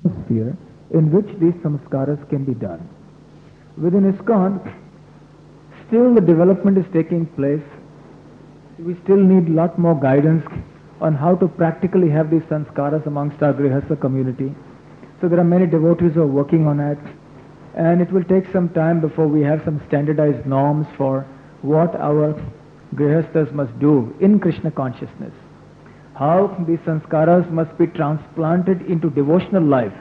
atmosphere in which these samskaras can be done. Within ISKCON, still the development is taking place. We still need a lot more guidance on how to practically have these sanskaras amongst our Grihastha community. So there are many devotees who are working on it, and it will take some time before we have some standardized norms for what our Grihasthas must do in Krishna consciousness. How these sanskaras must be transplanted into devotional life,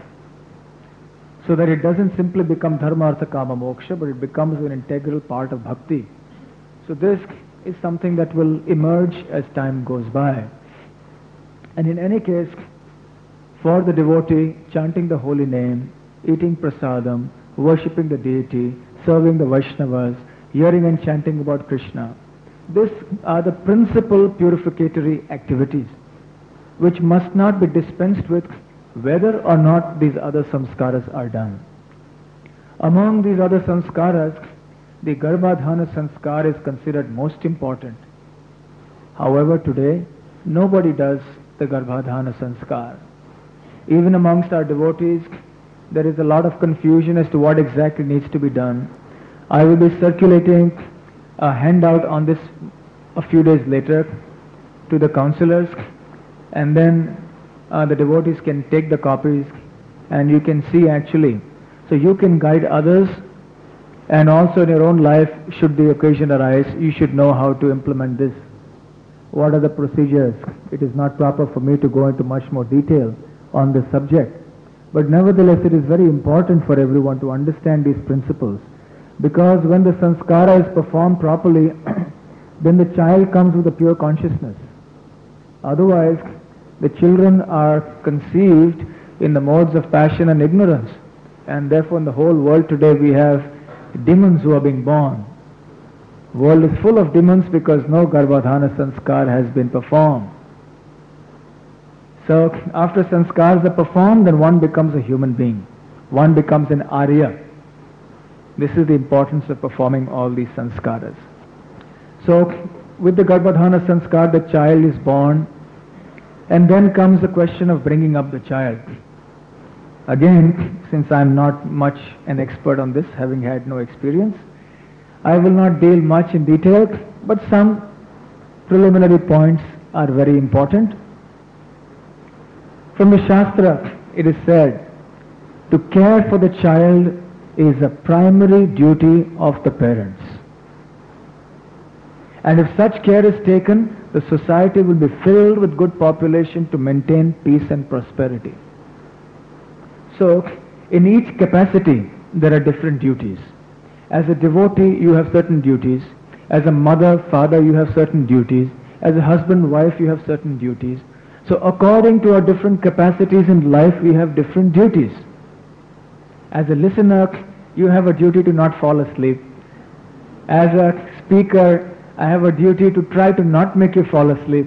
so that it doesn't simply become dharma, artha, kama, moksha, but it becomes an integral part of bhakti. So this is something that will emerge as time goes by. And in any case, for the devotee, chanting the holy name, eating prasadam, worshipping the deity, serving the Vaishnavas, hearing and chanting about Krishna, these are the principal purificatory activities which must not be dispensed with whether or not these other samskaras are done. Among these other samskaras, the Garbhadhana sanskar is considered most important. However, today, nobody does the Garbhadhana sanskar. Even amongst our devotees, there is a lot of confusion as to what exactly needs to be done. I will be circulating a handout on this a few days later to the counselors, and then the devotees can take the copies and you can see actually. So you can guide others, and also in your own life, should the occasion arise, you should know how to implement this. What are the procedures? It is not proper for me to go into much more detail on this subject. But nevertheless, it is very important for everyone to understand these principles. Because when the sanskara is performed properly, then the child comes with a pure consciousness. Otherwise, the children are conceived in the modes of passion and ignorance. And therefore in the whole world today we have demons who are being born. The world is full of demons because no Garbhadhana sanskar has been performed. So after sanskars are performed, then one becomes a human being. One becomes an Arya. This is the importance of performing all these sanskaras. So with the Garbhadhana sanskar, the child is born, and then comes the question of bringing up the child. Again, since I am not much an expert on this, having had no experience, I will not deal much in detail, but some preliminary points are very important. From the Shastra, it is said, to care for the child is a primary duty of the parents. And if such care is taken, the society will be filled with good population to maintain peace and prosperity. So, in each capacity, there are different duties. As a devotee, you have certain duties. As a mother, father, you have certain duties. As a husband, wife, you have certain duties. So, according to our different capacities in life, we have different duties. As a listener, you have a duty to not fall asleep. As a speaker, I have a duty to try to not make you fall asleep.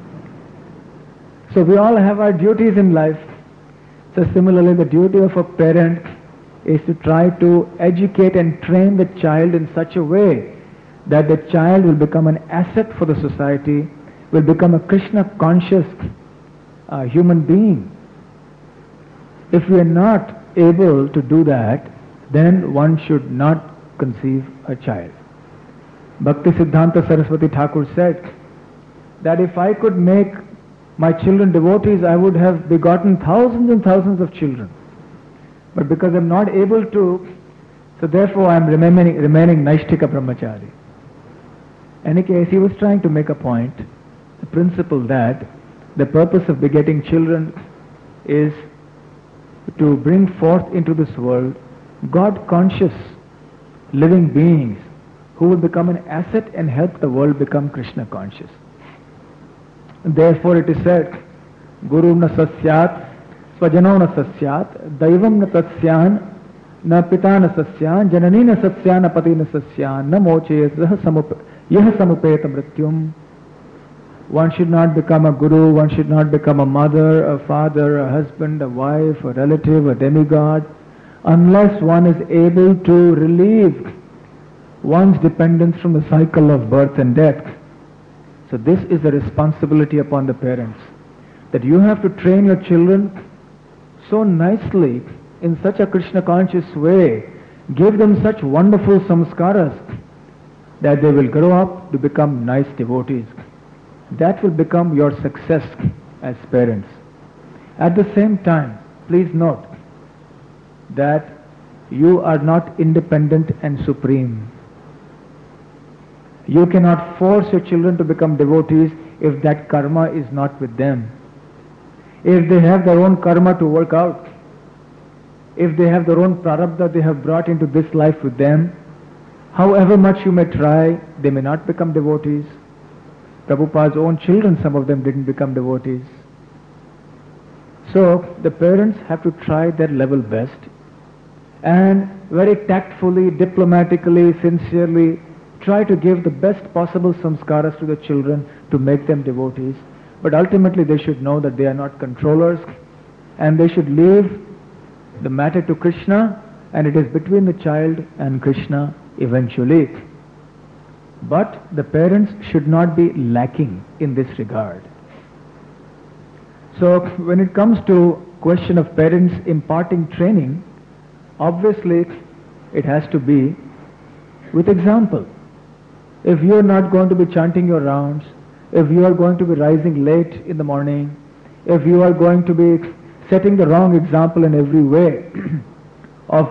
So we all have our duties in life. So similarly, the duty of a parent is to try to educate and train the child in such a way that the child will become an asset for the society, will become a Krishna conscious human being. If we are not able to do that, then one should not conceive a child. Bhakti Siddhanta Saraswati Thakur said that if I could make my children devotees, I would have begotten thousands and thousands of children. But because I am not able to, so therefore I am remaining Naishthika Brahmachari. In any case, he was trying to make a point, the principle that the purpose of begetting children is to bring forth into this world God-conscious living beings who will become an asset and help the world become Krishna conscious. Therefore it is said, Guru na sasyat, svajano na sasyat, daivam na tatsyan, na pita na sasyan, janani na sasyan, na pati na sasyan, na mochayat yah samupeta mrityum. One should not become a guru, one should not become a mother, a father, a husband, a wife, a relative, a demigod, unless one is able to relieve one's dependence from the cycle of birth and death. So this is a responsibility upon the parents, that you have to train your children so nicely, in such a Krishna conscious way, give them such wonderful samskaras that they will grow up to become nice devotees. That will become your success as parents. At the same time, please note that you are not independent and supreme. You cannot force your children to become devotees if that karma is not with them. If they have their own karma to work out, if they have their own prarabdha they have brought into this life with them, however much you may try, they may not become devotees. Prabhupada's own children, some of them didn't become devotees. So the parents have to try their level best and very tactfully, diplomatically, sincerely try to give the best possible samskaras to the children to make them devotees. But ultimately they should know that they are not controllers and they should leave the matter to Krishna, and it is between the child and Krishna eventually. But the parents should not be lacking in this regard. So when it comes to question of parents imparting training, obviously it has to be with example. If you are not going to be chanting your rounds, if you are going to be rising late in the morning, if you are going to be setting the wrong example in every way of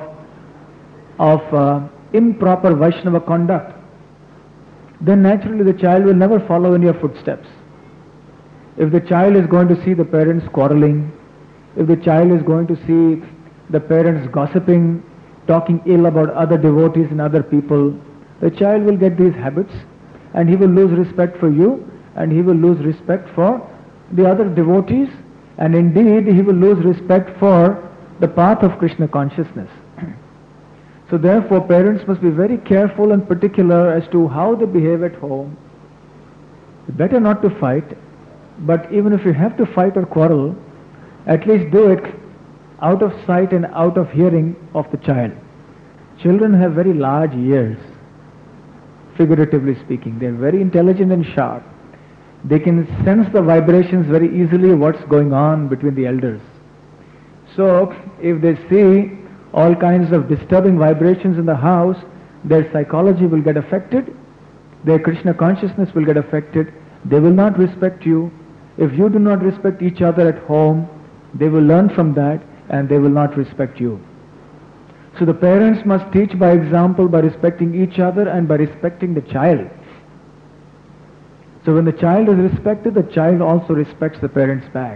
improper Vaishnava conduct, then naturally the child will never follow in your footsteps. If the child is going to see the parents quarreling, if the child is going to see the parents gossiping, talking ill about other devotees and other people, the child will get these habits and he will lose respect for you and he will lose respect for the other devotees, and indeed he will lose respect for the path of Krishna consciousness. So therefore parents must be very careful and particular as to how they behave at home. Better not to fight, but even if you have to fight or quarrel, at least do it out of sight and out of hearing of the child. Children have very large ears, figuratively speaking. They are very intelligent and sharp. They can sense the vibrations very easily what's going on between the elders. So if they see all kinds of disturbing vibrations in the house, their psychology will get affected, their Krishna consciousness will get affected, they will not respect you. If you do not respect each other at home, they will learn from that and they will not respect you. So the parents must teach by example, by respecting each other and by respecting the child. So when the child is respected, the child also respects the parents back.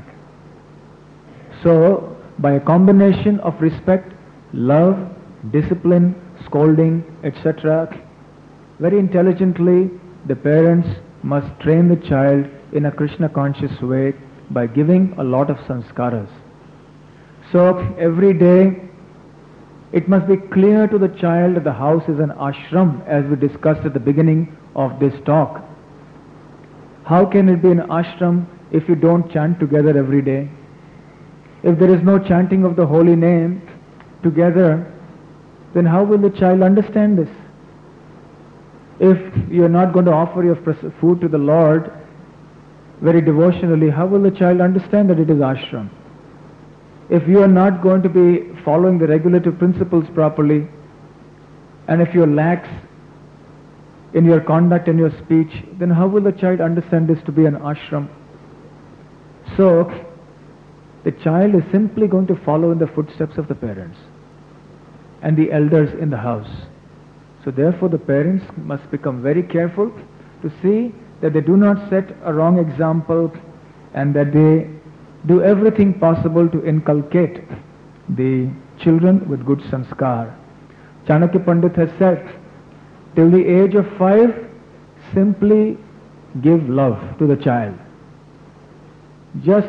So by a combination of respect, love, discipline, scolding, etc., very intelligently the parents must train the child in a Krishna conscious way by giving a lot of sanskaras. So every day it must be clear to the child that the house is an ashram, as we discussed at the beginning of this talk. How can it be an ashram if you don't chant together every day? If there is no chanting of the holy name together, then how will the child understand this? If you are not going to offer your food to the Lord very devotionally, how will the child understand that it is ashram? If you are not going to be following the regulative principles properly, and if you are lax in your conduct and your speech, then how will the child understand this to be an ashram? So the child is simply going to follow in the footsteps of the parents and the elders in the house. So therefore the parents must become very careful to see that they do not set a wrong example and that they do everything possible to inculcate the children with good sanskar. Chanakya Pandit has said, till the age of 5, simply give love to the child. Just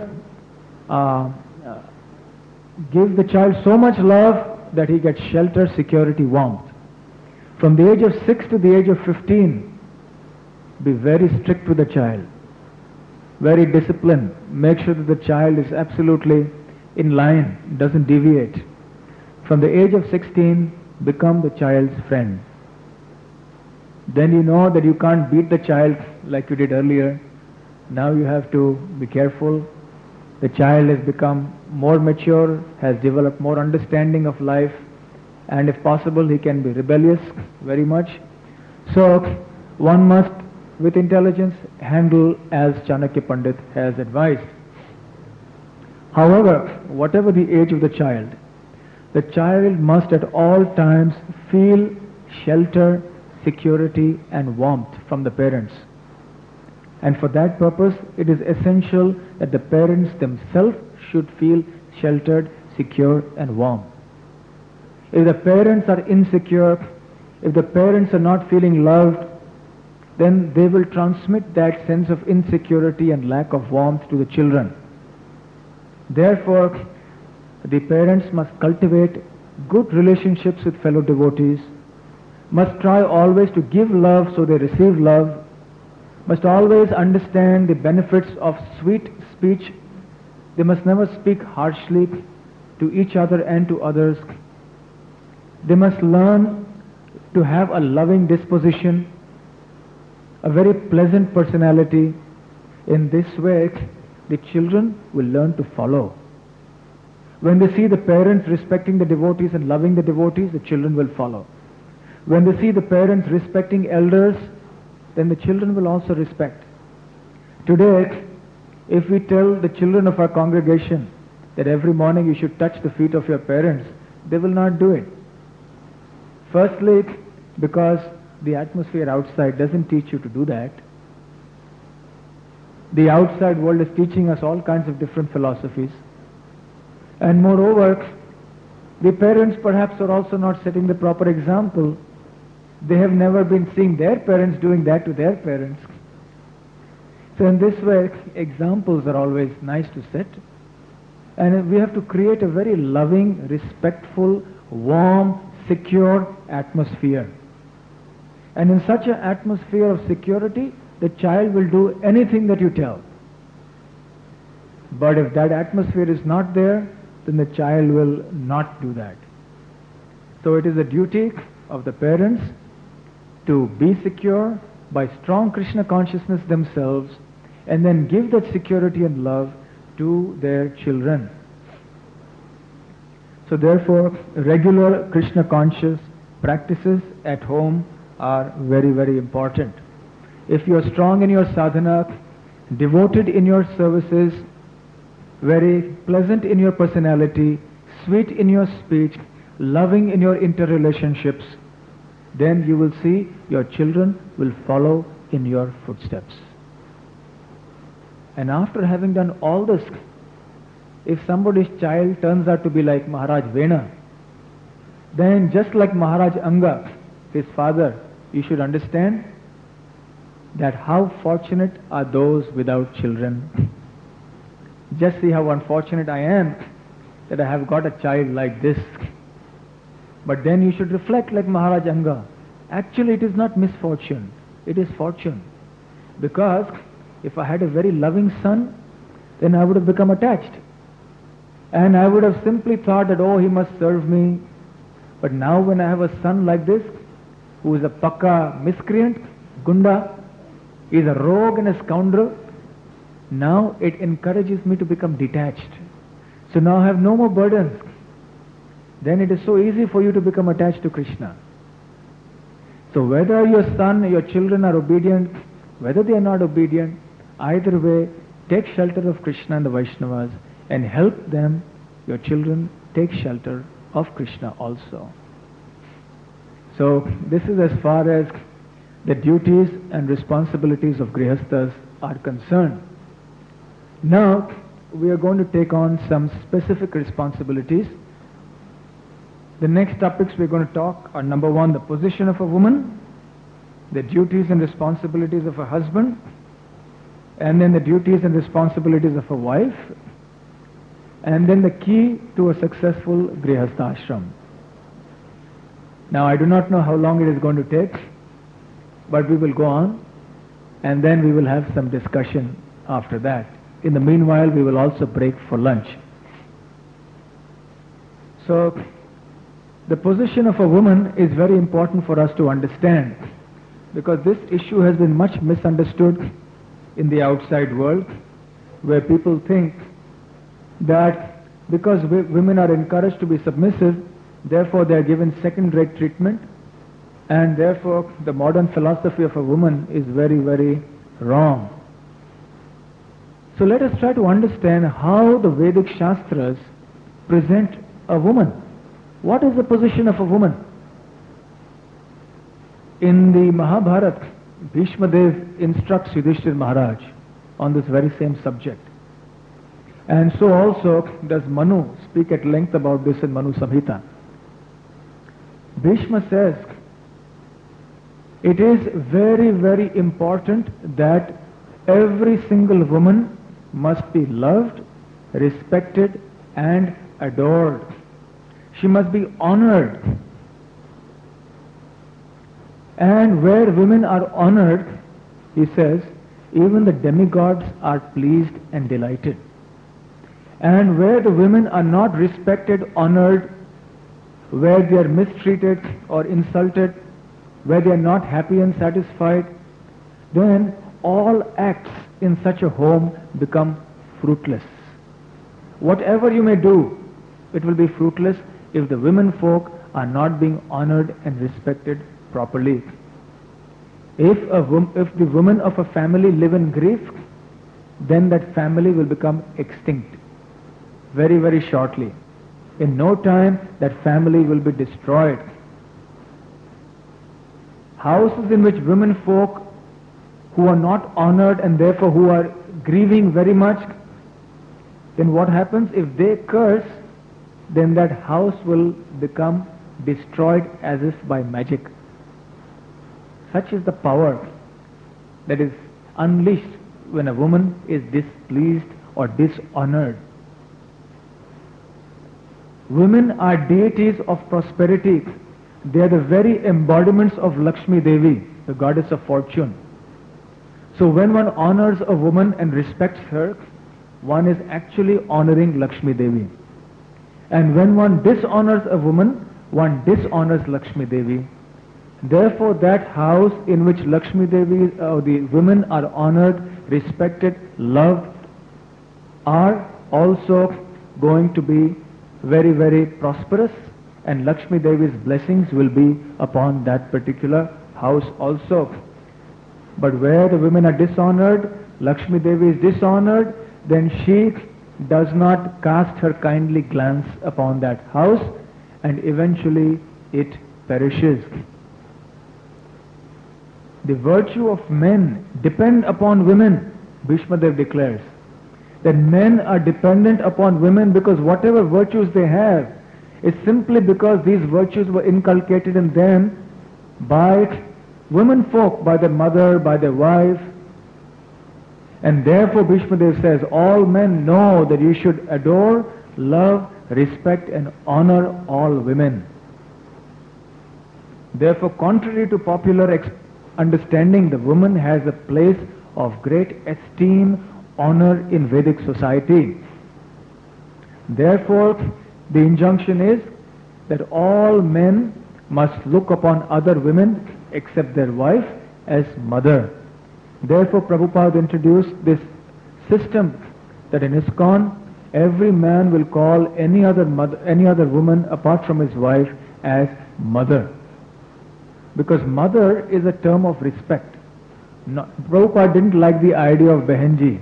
give the child so much love that he gets shelter, security, warmth. From the age of 6 to the age of 15, be very strict with the child, very disciplined. Make sure that the child is absolutely in line, doesn't deviate. From the age of 16, become the child's friend. Then you know that you can't beat the child like you did earlier. Now you have to be careful The child has become more mature, has developed more understanding of life, and if possible he can be rebellious very much. So one must, with intelligence, handle as Chanakya Pandit has advised. However, whatever the age of the child must at all times feel shelter, security and warmth from the parents. And for that purpose, it is essential that the parents themselves should feel sheltered, secure and warm. If the parents are insecure, if the parents are not feeling loved, then they will transmit that sense of insecurity and lack of warmth to the children. Therefore, the parents must cultivate good relationships with fellow devotees, must try always to give love so they receive love, must always understand the benefits of sweet speech. They must never speak harshly to each other and to others. They must learn to have a loving disposition, a very pleasant personality. In this way, the children will learn to follow. When they see the parents respecting the devotees and loving the devotees, the children will follow. When they see the parents respecting elders, then the children will also respect. Today, if we tell the children of our congregation that every morning you should touch the feet of your parents, they will not do it. Firstly, because the atmosphere outside doesn't teach you to do that. The outside world is teaching us all kinds of different philosophies. And moreover, the parents perhaps are also not setting the proper example. They have never been seeing their parents doing that to their parents. So in this way, examples are always nice to set. And we have to create a very loving, respectful, warm, secure atmosphere. And in such an atmosphere of security, the child will do anything that you tell. But if that atmosphere is not there, then the child will not do that. So it is a duty of the parents to be secure by strong Krishna consciousness themselves and then give that security and love to their children. So therefore, regular Krishna conscious practices at home are very, very important. If you are strong in your sadhana, devoted in your services, very pleasant in your personality, sweet in your speech, loving in your interrelationships, then you will see your children will follow in your footsteps. And after having done all this, if somebody's child turns out to be like Maharaj Vena, then just like Maharaj Anga, his father, you should understand that how fortunate are those without children. Just see how unfortunate I am that I have got a child like this. But then you should reflect like Maharaj Anga. Actually it is not misfortune, it is fortune. Because if I had a very loving son, then I would have become attached. And I would have simply thought that, oh, he must serve me. But now when I have a son like this, who is a pakka miscreant, gunda, he is a rogue and a scoundrel, now it encourages me to become detached. So now I have no more burdens. Then it is so easy for you to become attached to Krishna. So whether your son, your children are obedient, whether they are not obedient, either way, take shelter of Krishna and the Vaishnavas and help them, your children, take shelter of Krishna also. So this is as far as the duties and responsibilities of Grihasthas are concerned. Now we are going to take on some specific responsibilities. The next topics we are going to talk are: number one, the position of a woman, the duties and responsibilities of a husband, and then the duties and responsibilities of a wife, and then the key to a successful Grihastha ashram. Now I do not know how long it is going to take, but we will go on and then we will have some discussion after that. In the meanwhile, we will also break for lunch. So the position of a woman is very important for us to understand, because this issue has been much misunderstood in the outside world, where people think that because women are encouraged to be submissive, therefore they are given second-rate treatment, and therefore the modern philosophy of a woman is very, very wrong. So let us try to understand how the Vedic Shastras present a woman. What is the position of a woman? In the Mahabharata, Bhishma Dev instructs Yudhishthir Maharaj on this very same subject. And so also does Manu speak at length about this in Manu Samhita. Bhishma says, it is very, very important that every single woman must be loved, respected and adored. She must be honored. And where women are honored, he says, even the demigods are pleased and delighted. And where the women are not respected, honored, where they are mistreated or insulted, where they are not happy and satisfied, then all acts in such a home become fruitless. Whatever you may do, it will be fruitless if the women folk are not being honored and respected properly. If the women of a family live in grief, then that family will become extinct very, very shortly. In no time, that family will be destroyed. Houses in which women folk who are not honored and therefore who are grieving very much, then what happens? If they curse, then that house will become destroyed as if by magic. Such is the power that is unleashed when a woman is displeased or dishonored. Women are deities of prosperity. They are the very embodiments of Lakshmi Devi, the goddess of fortune. So when one honors a woman and respects her, one is actually honoring Lakshmi Devi. And when one dishonors a woman, one dishonors Lakshmi Devi. Therefore that house in which Lakshmi Devi, the women are honored, respected, loved, are also going to be very, very prosperous, and Lakshmi Devi's blessings will be upon that particular house also. But where the women are dishonored, Lakshmi Devi is dishonored, then she does not cast her kindly glance upon that house, and eventually it perishes. The virtue of men depend upon women, Bhishma Dev declares. That men are dependent upon women because whatever virtues they have is simply because these virtues were inculcated in them by women folk, by their mother, by their wife. And therefore Bhishma Dev says, all men know that you should adore, love, respect and honor all women. Therefore, contrary to popular understanding, the woman has a place of great esteem, honor in Vedic society. Therefore, the injunction is that all men must look upon other women except their wife as mother. Therefore, Prabhupada introduced this system that in ISKCON, every man will call any other woman apart from his wife as mother. Because mother is a term of respect. Prabhupada didn't like the idea of Behenji.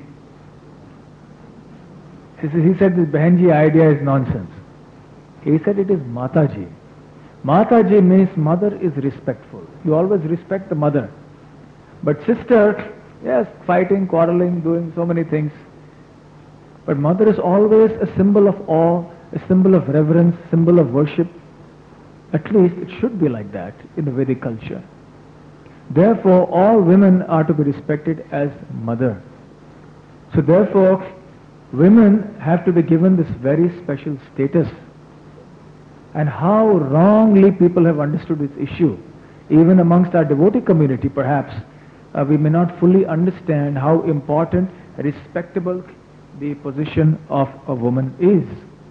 He said this Behenji idea is nonsense. He said it is Mataji. Mataji means mother is respectful. You always respect the mother. But sister, yes, fighting, quarreling, doing so many things. But mother is always a symbol of awe, a symbol of reverence, symbol of worship. At least it should be like that in the Vedic culture. Therefore, all women are to be respected as mother. So therefore, women have to be given this very special status. And how wrongly people have understood this issue. Even amongst our devotee community, perhaps, we may not fully understand how important, respectable the position of a woman is.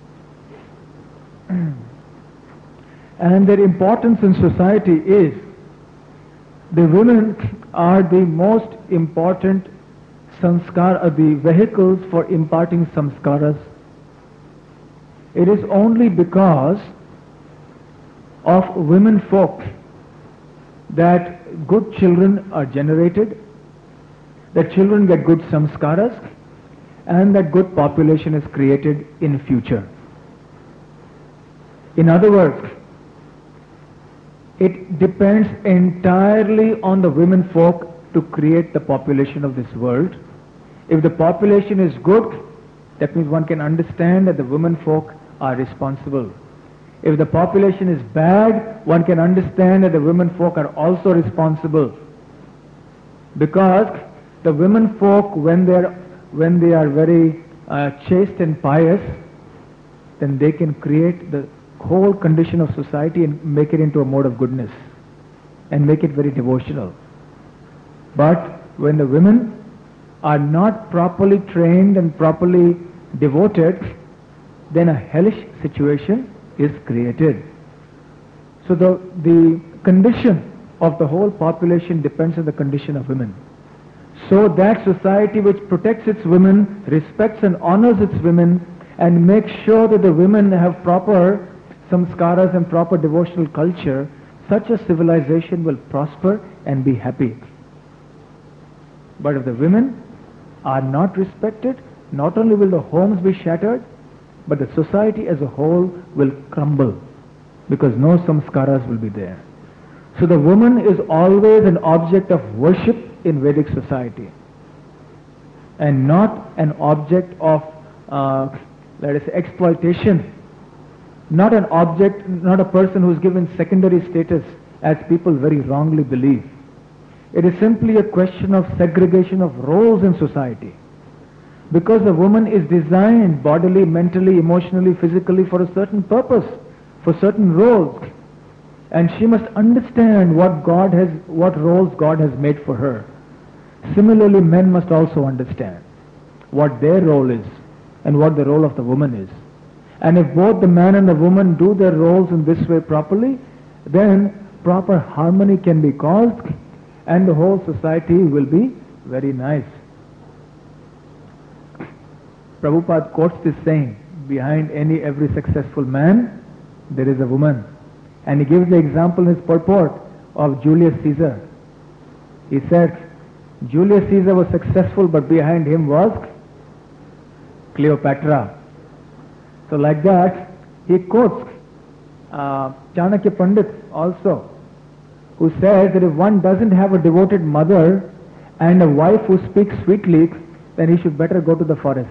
And their importance in society is, the women are the most important the vehicles for imparting samskaras It is only because of women folk that good children are generated, that children get good samskaras, and that good population is created in future. In other words, it depends entirely on the women folk to create the population of this world. If the population is good, that means one can understand that the women folk are responsible. If the population is bad, one can understand that the women folk are also responsible. Because the women folk, when they are very chaste and pious, then they can create the whole condition of society and make it into a mode of goodness and make it very devotional. But when the women are not properly trained and properly devoted, then a hellish situation is created. So the condition of the whole population depends on the condition of women. So that society which protects its women, respects and honors its women, and makes sure that the women have proper samskaras and proper devotional culture, such a civilization will prosper and be happy. But if the women are not respected, not only will the homes be shattered, but the society as a whole will crumble, because no samskaras will be there. So the woman is always an object of worship in Vedic society, and not an object of, let us say, exploitation. Not an object, not a person who is given secondary status, as people very wrongly believe. It is simply a question of segregation of roles in society. Because a woman is designed bodily, mentally, emotionally, physically for a certain purpose, for certain roles. And she must understand what roles God has made for her. Similarly, men must also understand what their role is and what the role of the woman is. And if both the man and the woman do their roles in this way properly, then proper harmony can be caused and the whole society will be very nice. Prabhupada quotes this saying, behind every successful man, there is a woman. And he gives the example in his purport of Julius Caesar. He said, Julius Caesar was successful, but behind him was Cleopatra. So like that, he quotes Chanakya Pandit also, who says that if one doesn't have a devoted mother and a wife who speaks sweetly, then he should better go to the forest.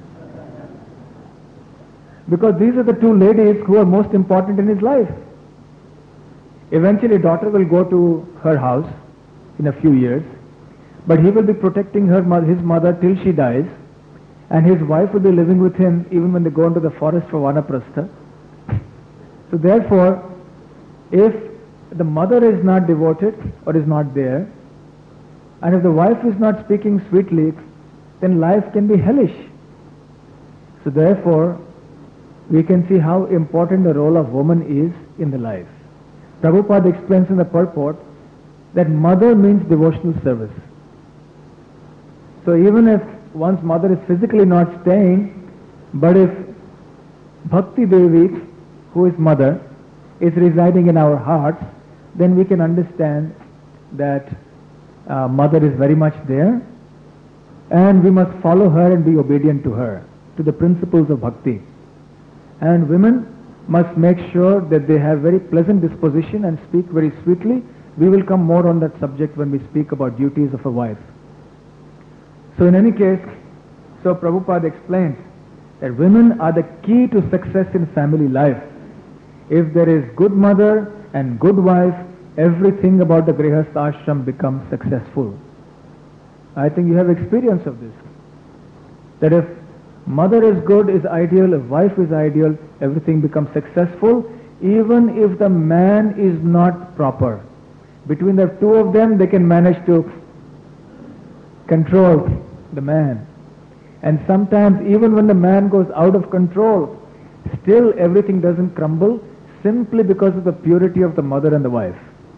Because these are the two ladies who are most important in his life. Eventually, daughter will go to her house in a few years, but he will be protecting his mother till she dies, and his wife will be living with him even when they go into the forest for vanaprastha. So therefore, if the mother is not devoted or is not there, and if the wife is not speaking sweetly, then life can be hellish. So therefore, we can see how important the role of woman is in the life. Prabhupada explains in the purport that mother means devotional service. So even if one's mother is physically not staying, but if Bhakti Devi, who is mother, is residing in our hearts, then we can understand that mother is very much there, and we must follow her and be obedient to her, to the principles of bhakti. And women must make sure that they have very pleasant disposition and speak very sweetly. We will come more on that subject when we speak about duties of a wife. So in any case, so Prabhupada explains that women are the key to success in family life. If there is good mother and good wife, everything about the Grihastha ashram becomes successful. I think you have experience of this. That if mother is good, is ideal, if wife is ideal, everything becomes successful, even if the man is not proper. Between the two of them, they can manage to control the man. And sometimes even when the man goes out of control, still everything doesn't crumble, simply because of the purity of the mother and the wife.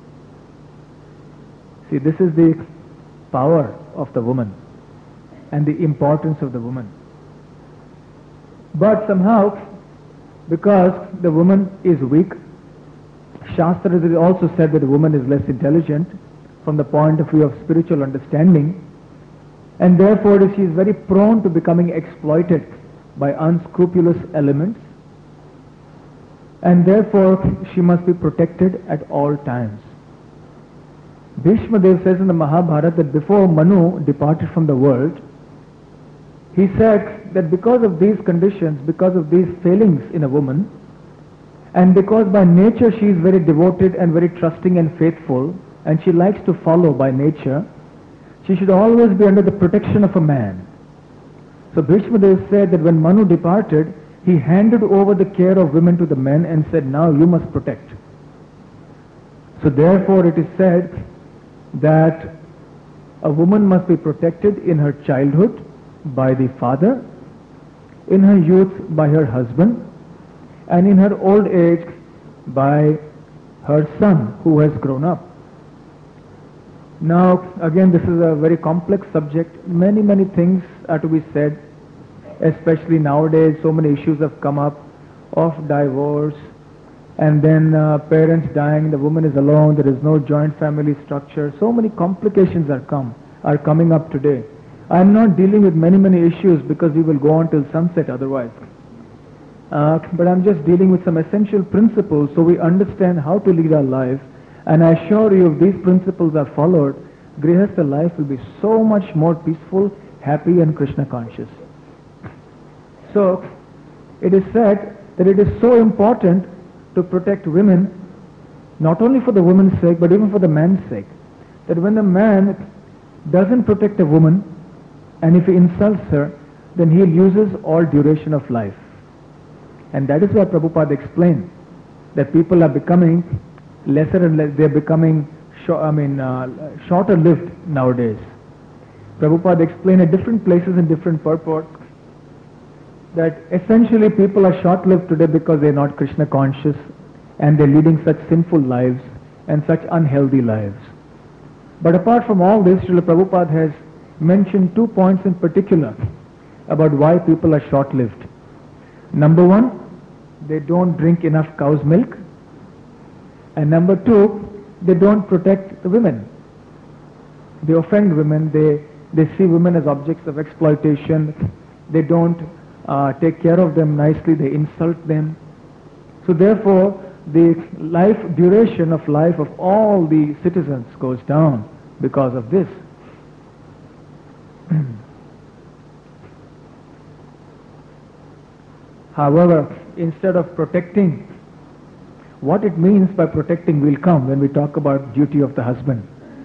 See, this is the power of the woman and the importance of the woman. But somehow, because the woman is weak. Shastra has also said that the woman is less intelligent from the point of view of spiritual understanding, and therefore she is very prone to becoming exploited by unscrupulous elements, and therefore she must be protected at all times. Bhishma Dev says in the Mahabharata that before Manu departed from the world, he said that because of these conditions, because of these failings in a woman, and because by nature she is very devoted and very trusting and faithful, and she likes to follow by nature, she should always be under the protection of a man. So Bhishma Dev said that when Manu departed, he handed over the care of women to the men and said, now you must protect. So therefore it is said that a woman must be protected in her childhood by the father, in her youth by her husband, and in her old age by her son who has grown up. Now again, this is a very complex subject. Many things are to be said, especially nowadays. So many issues have come up of divorce, and then parents dying, the woman is alone, there is no joint family structure. So many complications are coming up today. I am not dealing with many issues because we will go on till sunset otherwise. But I am just dealing with some essential principles so we understand how to lead our life. And I assure you, if these principles are followed, Grihastha life will be so much more peaceful, happy and Krishna conscious. So, it is said that it is so important to protect women, not only for the woman's sake, but even for the man's sake. That when the man doesn't protect a woman, and if he insults her, then he loses all duration of life. And that is why Prabhupada explained that people are becoming lesser and less, they are becoming shorter lived nowadays. Prabhupada explained at different places in different purports that essentially people are short lived today because they are not Krishna conscious and they are leading such sinful lives and such unhealthy lives. But apart from all this, Srila Prabhupada has mentioned 2 points in particular about why people are short lived. Number one, they don't drink enough cow's milk, and number two, they don't protect the women. They offend women, they see women as objects of exploitation, they don't take care of them nicely, they insult them. So therefore, the duration of life of all the citizens goes down because of this. However, instead of protecting, what it means by protecting will come when we talk about duty of the husband.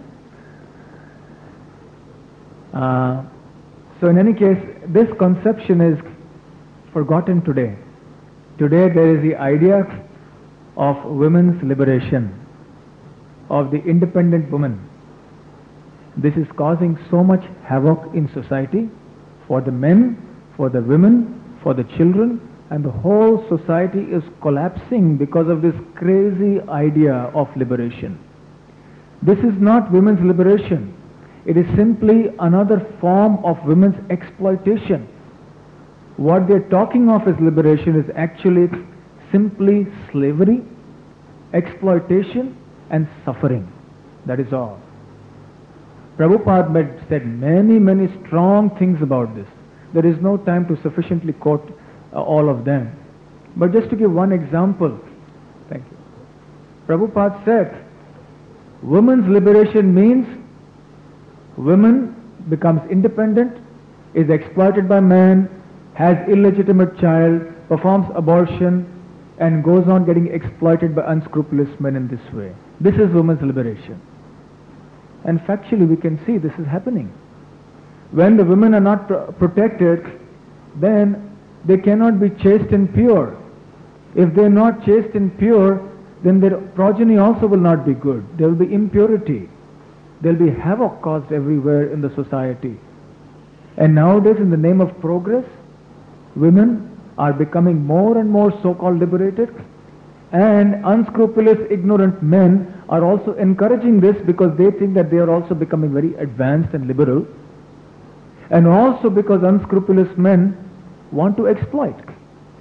So in any case, this conception is forgotten today. Today there is the idea of women's liberation, of the independent woman. This is causing so much havoc in society for the men, for the women, for the children, and the whole society is collapsing because of this crazy idea of liberation. This is not women's liberation. It is simply another form of women's exploitation. What they are talking of as liberation is actually simply slavery, exploitation and suffering. That is all. Prabhupada said many strong things about this. There is no time to sufficiently quote all of them. But just to give one example, thank you. Prabhupada said, women's liberation means woman becomes independent, is exploited by man, has illegitimate child, performs abortion, and goes on getting exploited by unscrupulous men in this way. This is women's liberation. And factually we can see this is happening. When the women are not protected, then they cannot be chaste and pure. If they are not chaste and pure, then their progeny also will not be good. There will be impurity. There will be havoc caused everywhere in the society. And nowadays, in the name of progress, women are becoming more and more so-called liberated, and unscrupulous, ignorant men are also encouraging this because they think that they are also becoming very advanced and liberal, and also because unscrupulous men want to exploit.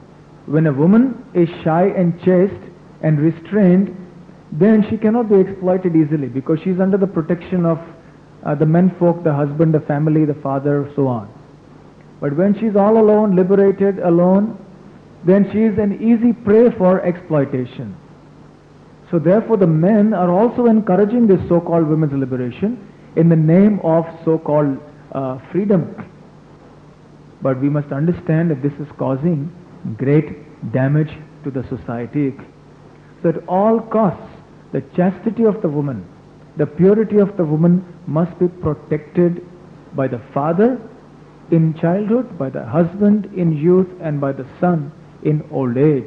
When a woman is shy and chaste and restrained, then she cannot be exploited easily because she is under the protection of the menfolk, the husband, the family, the father, so on. But when she is all alone, liberated, alone, then she is an easy prey for exploitation. So therefore the men are also encouraging this so-called women's liberation in the name of so-called freedom. But we must understand that this is causing great damage to the society. So at all costs, the chastity of the woman, the purity of the woman must be protected by the father in childhood, by the husband in youth, and by the son in old age.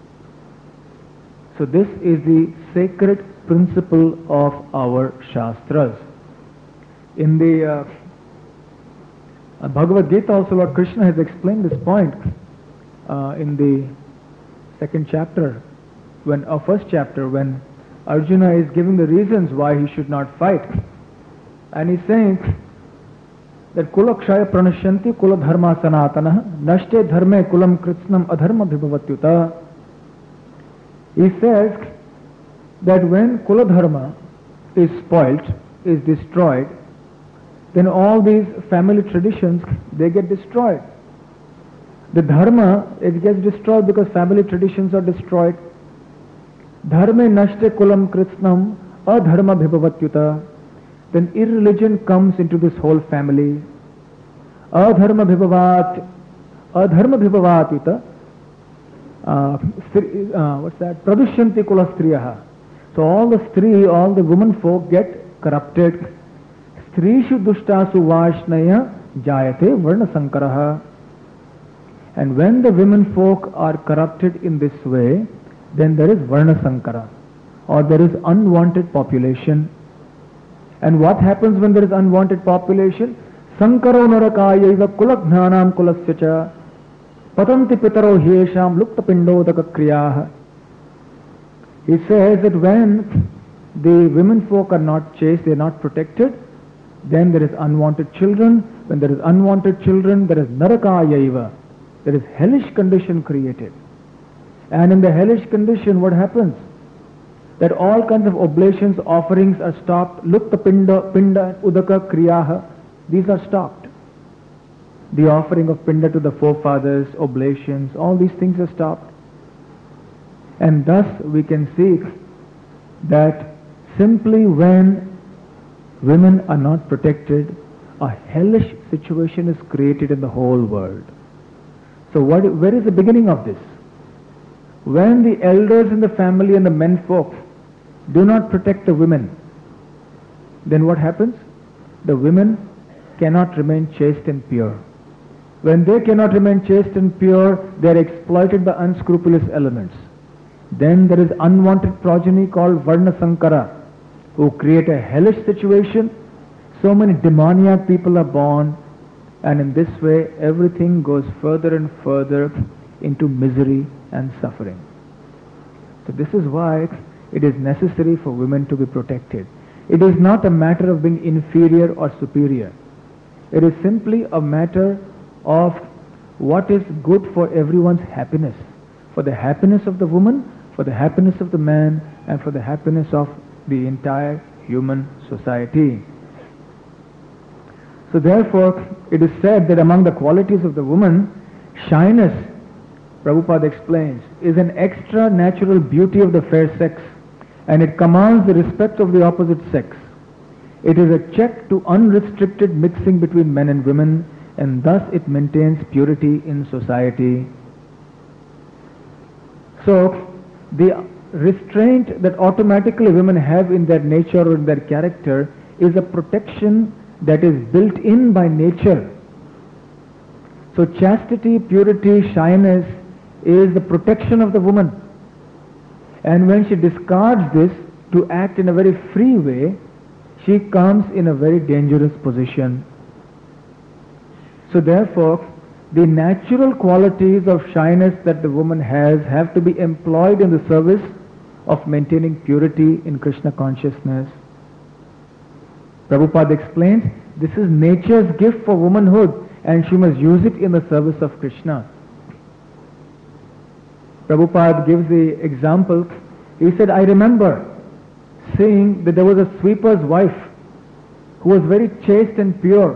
So this is the sacred principle of our Shastras. In the Bhagavad Gita also Lord Krishna has explained this point in the second chapter, first chapter, when Arjuna is giving the reasons why he should not fight. And he's saying that Kulakshaya pranashyanti kula dharma sanatana nashte dharme kulam kritsnam adharma bhibhavatyuta. He says that when Kula dharma is spoilt, is destroyed, then all these family traditions, they get destroyed. The dharma, it gets destroyed because family traditions are destroyed. Dharme nashte kulam kritsnam adharma bhibhavatyuta. Then irreligion comes into this whole family. Adharma bhibhavatyuta. What's that? Pradushyanti kula striyaha. So all the women folk get corrupted. Strishu dushtasu vashnaya jayate varna sankaraha. And when the women folk are corrupted in this way, then there is varna sankara, or there is unwanted population. And what happens when there is unwanted population? Sankaro narakayaiva kulagnanam kulasyacha patanti pitaro hyesham luktapindodaka kriyaha. He says that when the women folk are not chaste, they are not protected, then there is unwanted children. When there is unwanted children, there is narakayaiva. There is hellish condition created. And in the hellish condition, what happens? That all kinds of oblations, offerings are stopped. Lukta pinda, udaka, kriyaha, these are stopped. The offering of pinda to the forefathers, oblations, all these things are stopped. And thus we can see that simply when women are not protected, a hellish situation is created in the whole world. So where is the beginning of this? When the elders in the family and the menfolk do not protect the women, then what happens? The women cannot remain chaste and pure. When they cannot remain chaste and pure, they are exploited by unscrupulous elements. Then there is unwanted progeny called Varna Sankara, who create a hellish situation. So many demoniac people are born, and in this way everything goes further and further into misery and suffering. So this is why it is necessary for women to be protected. It is not a matter of being inferior or superior. It is simply a matter of what is good for everyone's happiness. For the happiness of the woman, for the happiness of the man, and for the happiness of the entire human society. So therefore, it is said that among the qualities of the woman, shyness, Prabhupada explains, is an extra natural beauty of the fair sex, and it commands the respect of the opposite sex. It is a check to unrestricted mixing between men and women, and thus it maintains purity in society. So, the restraint that automatically women have in their nature or in their character is a protection that is built in by nature. So chastity, purity, shyness is the protection of the woman. And when she discards this to act in a very free way, she comes in a very dangerous position. So therefore, the natural qualities of shyness that the woman has have to be employed in the service of maintaining purity in Krishna consciousness. Prabhupada explains, this is nature's gift for womanhood, and she must use it in the service of Krishna. Prabhupada gives the example. He said, I remember seeing that there was a sweeper's wife who was very chaste and pure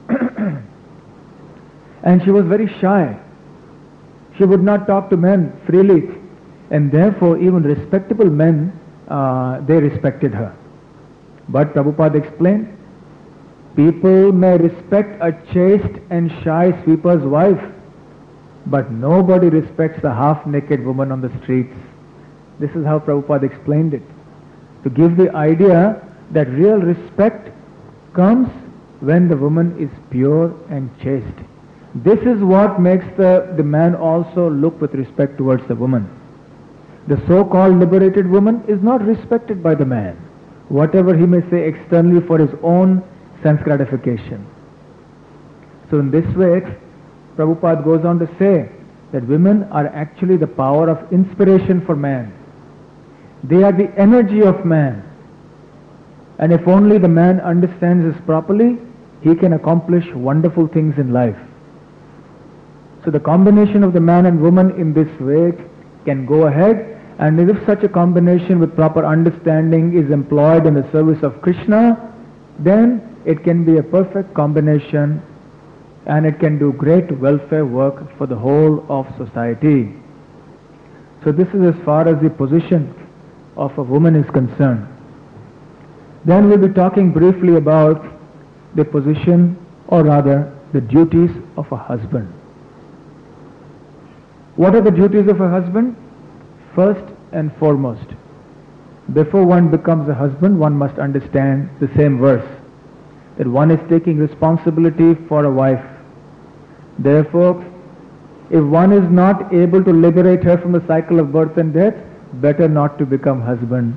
and she was very shy. She would not talk to men freely, and therefore even respectable men, they respected her. But Prabhupada explained, people may respect a chaste and shy sweeper's wife, but nobody respects a half-naked woman on the streets. This is how Prabhupada explained it, to give the idea that real respect comes when the woman is pure and chaste. This is what makes the man also look with respect towards the woman. The so-called liberated woman is not respected by the man, whatever he may say externally for his own sense gratification. So in this way, Prabhupada goes on to say that women are actually the power of inspiration for man. They are the energy of man. And if only the man understands this properly, he can accomplish wonderful things in life. So the combination of the man and woman in this way can go ahead, and if such a combination with proper understanding is employed in the service of Krishna, then it can be a perfect combination and it can do great welfare work for the whole of society. So this is as far as the position of a woman is concerned. Then we'll be talking briefly about the position, or rather the duties of a husband. What are the duties of a husband? First and foremost, before one becomes a husband, one must understand the same verse, that one is taking responsibility for a wife. Therefore, if one is not able to liberate her from the cycle of birth and death, better not to become husband.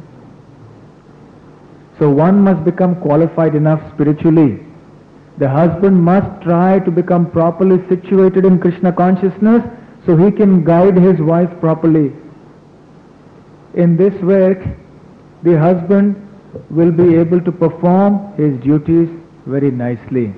So one must become qualified enough spiritually. The husband must try to become properly situated in Krishna consciousness so he can guide his wife properly. In this way, the husband will be able to perform his duties very nicely.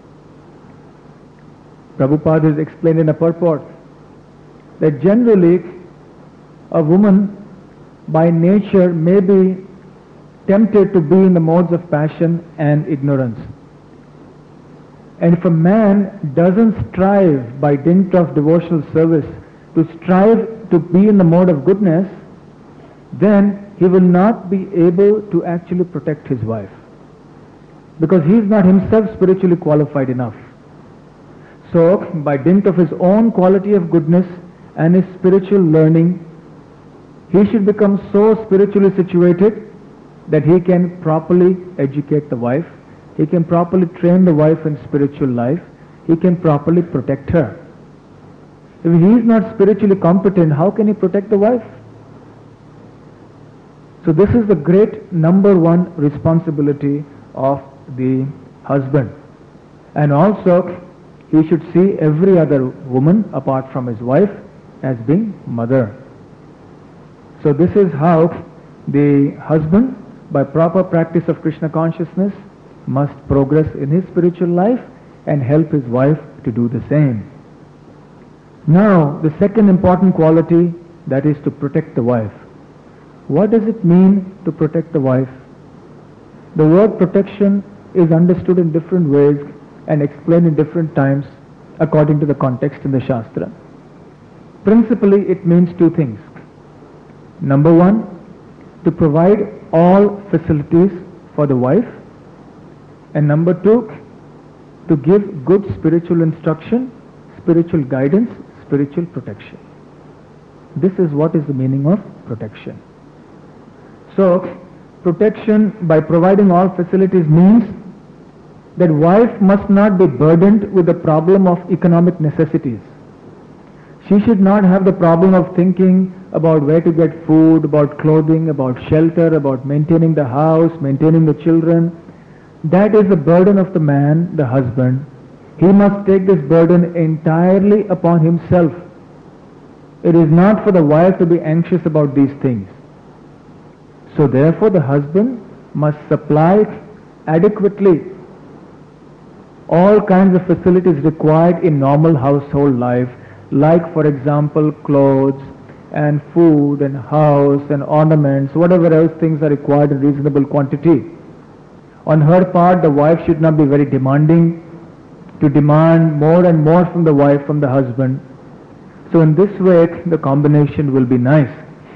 Prabhupada has explained in a purport that generally a woman by nature may be tempted to be in the modes of passion and ignorance. And if a man doesn't strive by dint of devotional service to strive to be in the mode of goodness, then he will not be able to actually protect his wife, because he is not himself spiritually qualified enough. So by dint of his own quality of goodness and his spiritual learning, he should become so spiritually situated that he can properly educate the wife, he can properly train the wife in spiritual life, he can properly protect her. If he is not spiritually competent, how can he protect the wife? So this is the great number one responsibility of the husband. And also, he should see every other woman apart from his wife as being mother. So this is how the husband, by proper practice of Krishna consciousness, must progress in his spiritual life and help his wife to do the same. Now, the second important quality, that is to protect the wife. What does it mean to protect the wife? The word protection is understood in different ways and explained in different times according to the context in the Shastra. Principally, it means two things. Number one, to provide all facilities for the wife, and number two, to give good spiritual instruction, spiritual guidance, spiritual protection. This is what is the meaning of protection. So, protection by providing all facilities means that wife must not be burdened with the problem of economic necessities. She should not have the problem of thinking about where to get food, about clothing, about shelter, about maintaining the house, maintaining the children. That is the burden of the man, the husband. He must take this burden entirely upon himself. It is not for the wife to be anxious about these things. So therefore the husband must supply adequately all kinds of facilities required in normal household life, like for example clothes, and food and house and ornaments, whatever else things are required in reasonable quantity. On her part, the wife should not be very demanding, to demand more and more from the wife, from the husband. So in this way, the combination will be nice.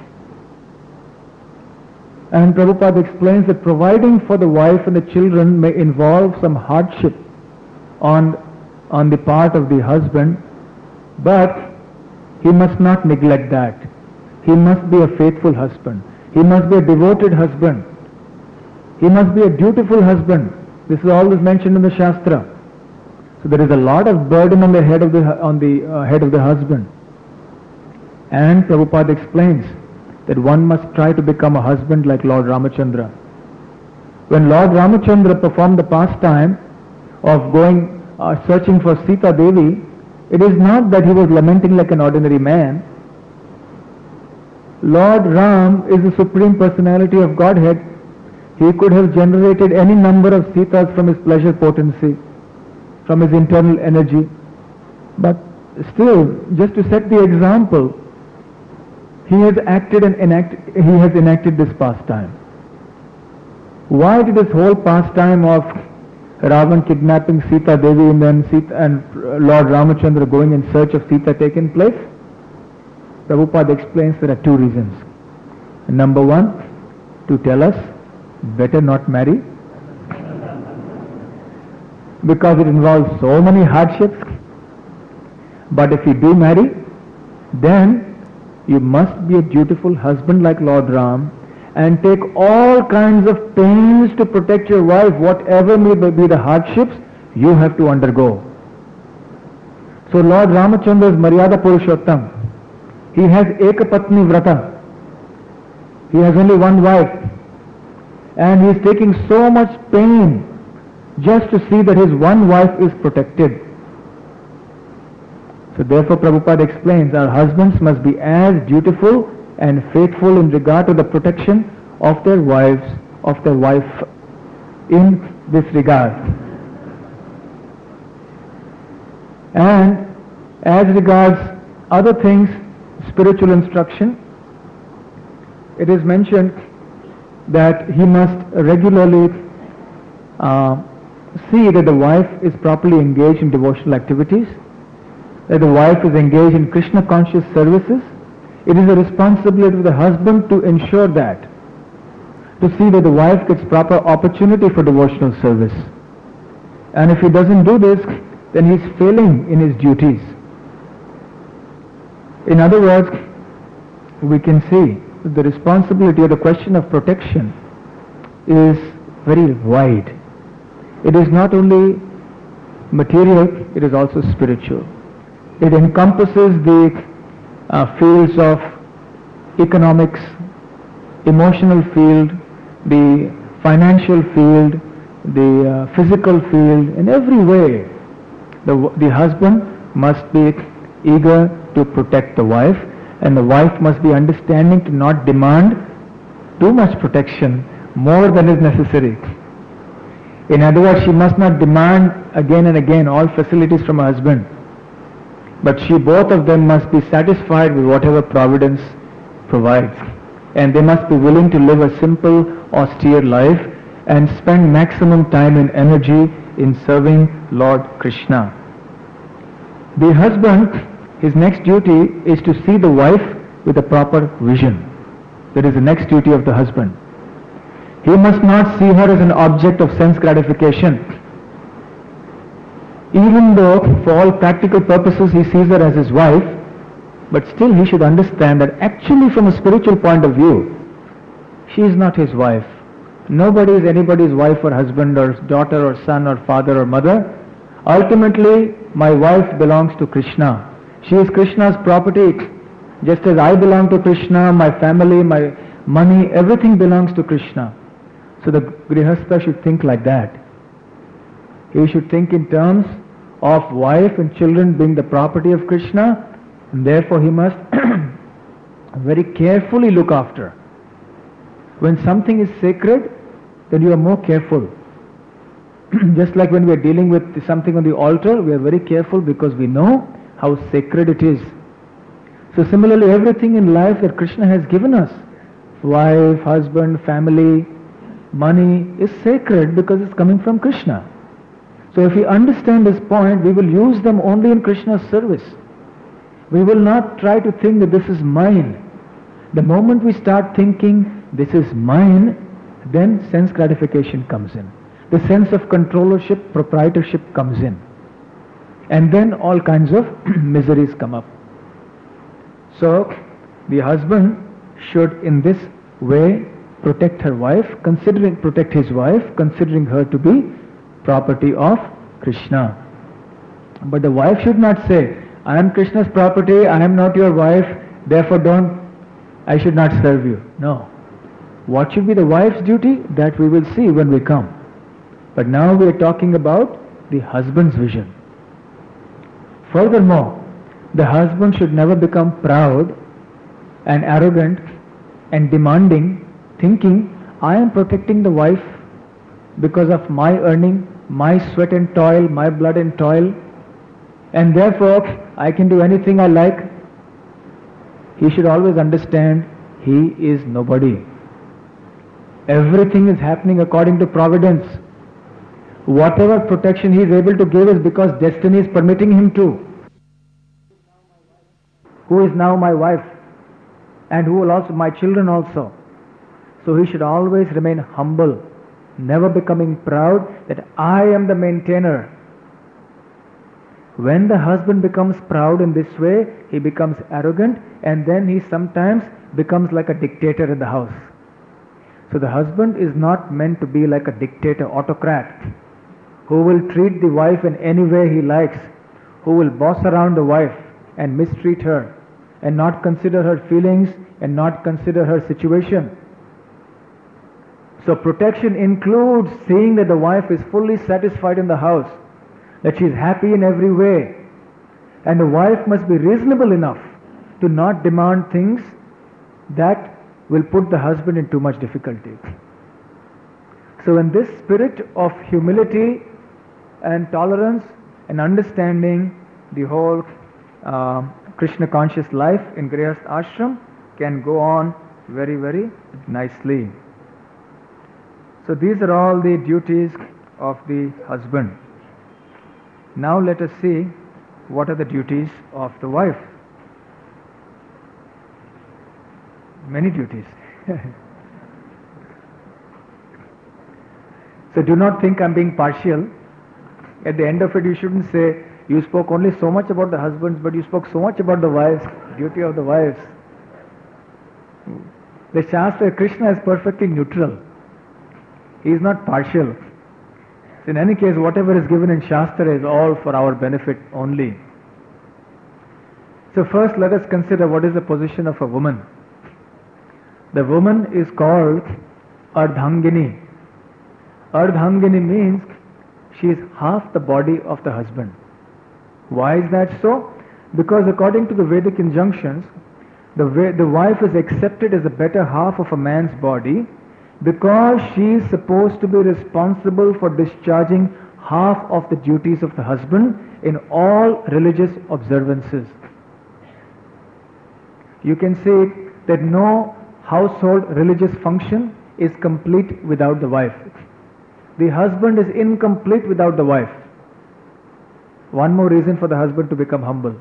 And Prabhupada explains that providing for the wife and the children may involve some hardship on the part of the husband, but he must not neglect that. He must be a faithful husband. He must be a devoted husband. He must be a dutiful husband. This is always mentioned in the Shastra. So there is a lot of burden on the head of the head of the husband. And Prabhupada explains that one must try to become a husband like Lord Ramachandra. When Lord Ramachandra performed the pastime of going searching for Sita Devi, it is not that he was lamenting like an ordinary man. Lord Ram is the Supreme Personality of Godhead. He could have generated any number of Sitas from his pleasure potency, from his internal energy. But still, just to set the example, he has enacted this pastime. Why did this whole pastime of Ravan kidnapping Sita Devi and then Lord Ramachandra going in search of Sita taken place? Prabhupada explains there are two reasons. Number one, to tell us, better not marry, because it involves so many hardships. But if you do marry, then you must be a dutiful husband like Lord Ram and take all kinds of pains to protect your wife, whatever may be the hardships you have to undergo. So Lord Ramachandra is Maryada Purushottam. He has Ekapatni Vrata. He has only one wife. And he is taking so much pain just to see that his one wife is protected. So therefore Prabhupada explains our husbands must be as dutiful and faithful in regard to the protection of their wife in this regard. And as regards other things, spiritual instruction, it is mentioned that he must regularly see that the wife is properly engaged in devotional activities, that the wife is engaged in Krishna conscious services. It is the responsibility of the husband to ensure that, to see that the wife gets proper opportunity for devotional service. And if he doesn't do this, then he is failing in his duties. In other words, we can see that the responsibility or the question of protection is very wide. It is not only material, it is also spiritual. It encompasses the fields of economics, emotional field, the financial field, the physical field. In every way, the husband must be eager to protect the wife, and the wife must be understanding to not demand too much protection, more than is necessary. In other words, she must not demand again and again all facilities from her husband, but both of them must be satisfied with whatever providence provides, and they must be willing to live a simple, austere life and spend maximum time and energy in serving Lord Krishna. The husband, his next duty is to see the wife with a proper vision. That is the next duty of the husband. He must not see her as an object of sense gratification. Even though for all practical purposes he sees her as his wife, but still he should understand that actually from a spiritual point of view, she is not his wife. Nobody is anybody's wife or husband or daughter or son or father or mother. Ultimately, my wife belongs to Krishna. She is Krishna's property. Just as I belong to Krishna, my family, my money, everything belongs to Krishna. So the Grihastha should think like that. He should think in terms of wife and children being the property of Krishna, and therefore he must very carefully look after. When something is sacred, then you are more careful. Just like when we are dealing with something on the altar, we are very careful because we know how sacred it is. So similarly, everything in life that Krishna has given us, wife, husband, family, money, is sacred because it's coming from Krishna. So if we understand this point, we will use them only in Krishna's service. We will not try to think that this is mine. The moment we start thinking this is mine, then sense gratification comes in. The sense of controllership, proprietorship comes in. And then all kinds of miseries come up. So the husband should in this way protect his wife, considering her to be property of Krishna. But the wife should not say, I am Krishna's property, I am not your wife, therefore I should not serve you. No. What should be the wife's duty? That we will see when we come. But now we are talking about the husband's vision. Furthermore, the husband should never become proud and arrogant and demanding, thinking, I am protecting the wife because of my earning, my sweat and toil, my blood and toil, and therefore I can do anything I like. He should always understand he is nobody. Everything is happening according to providence. Whatever protection he is able to give is because destiny is permitting him to. Who is now my wife, and who will also my children also. So he should always remain humble, never becoming proud that I am the maintainer. When the husband becomes proud in this way, he becomes arrogant, and then he sometimes becomes like a dictator in the house. So the husband is not meant to be like a dictator, autocrat, who will treat the wife in any way he likes, who will boss around the wife and mistreat her, and not consider her feelings and not consider her situation. So protection includes seeing that the wife is fully satisfied in the house, that she is happy in every way, and the wife must be reasonable enough to not demand things that will put the husband in too much difficulty. So in this spirit of humility and tolerance and understanding, the whole Krishna conscious life in Grihastha ashram can go on very, very nicely. So these are all the duties of the husband. Now let us see what are the duties of the wife. Many duties. So do not think I'm being partial. At the end of it, you shouldn't say, you spoke only so much about the husbands, but you spoke so much about the wives, duty of the wives. The Shastra, Krishna is perfectly neutral. He is not partial. So in any case, whatever is given in Shastra is all for our benefit only. So first let us consider what is the position of a woman. The woman is called Ardhangini. Ardhangini means she is half the body of the husband. Why is that so? Because according to the Vedic injunctions, the wife is accepted as the better half of a man's body because she is supposed to be responsible for discharging half of the duties of the husband in all religious observances. You can see that no household religious function is complete without the wife. The husband is incomplete without the wife. One more reason for the husband to become humble.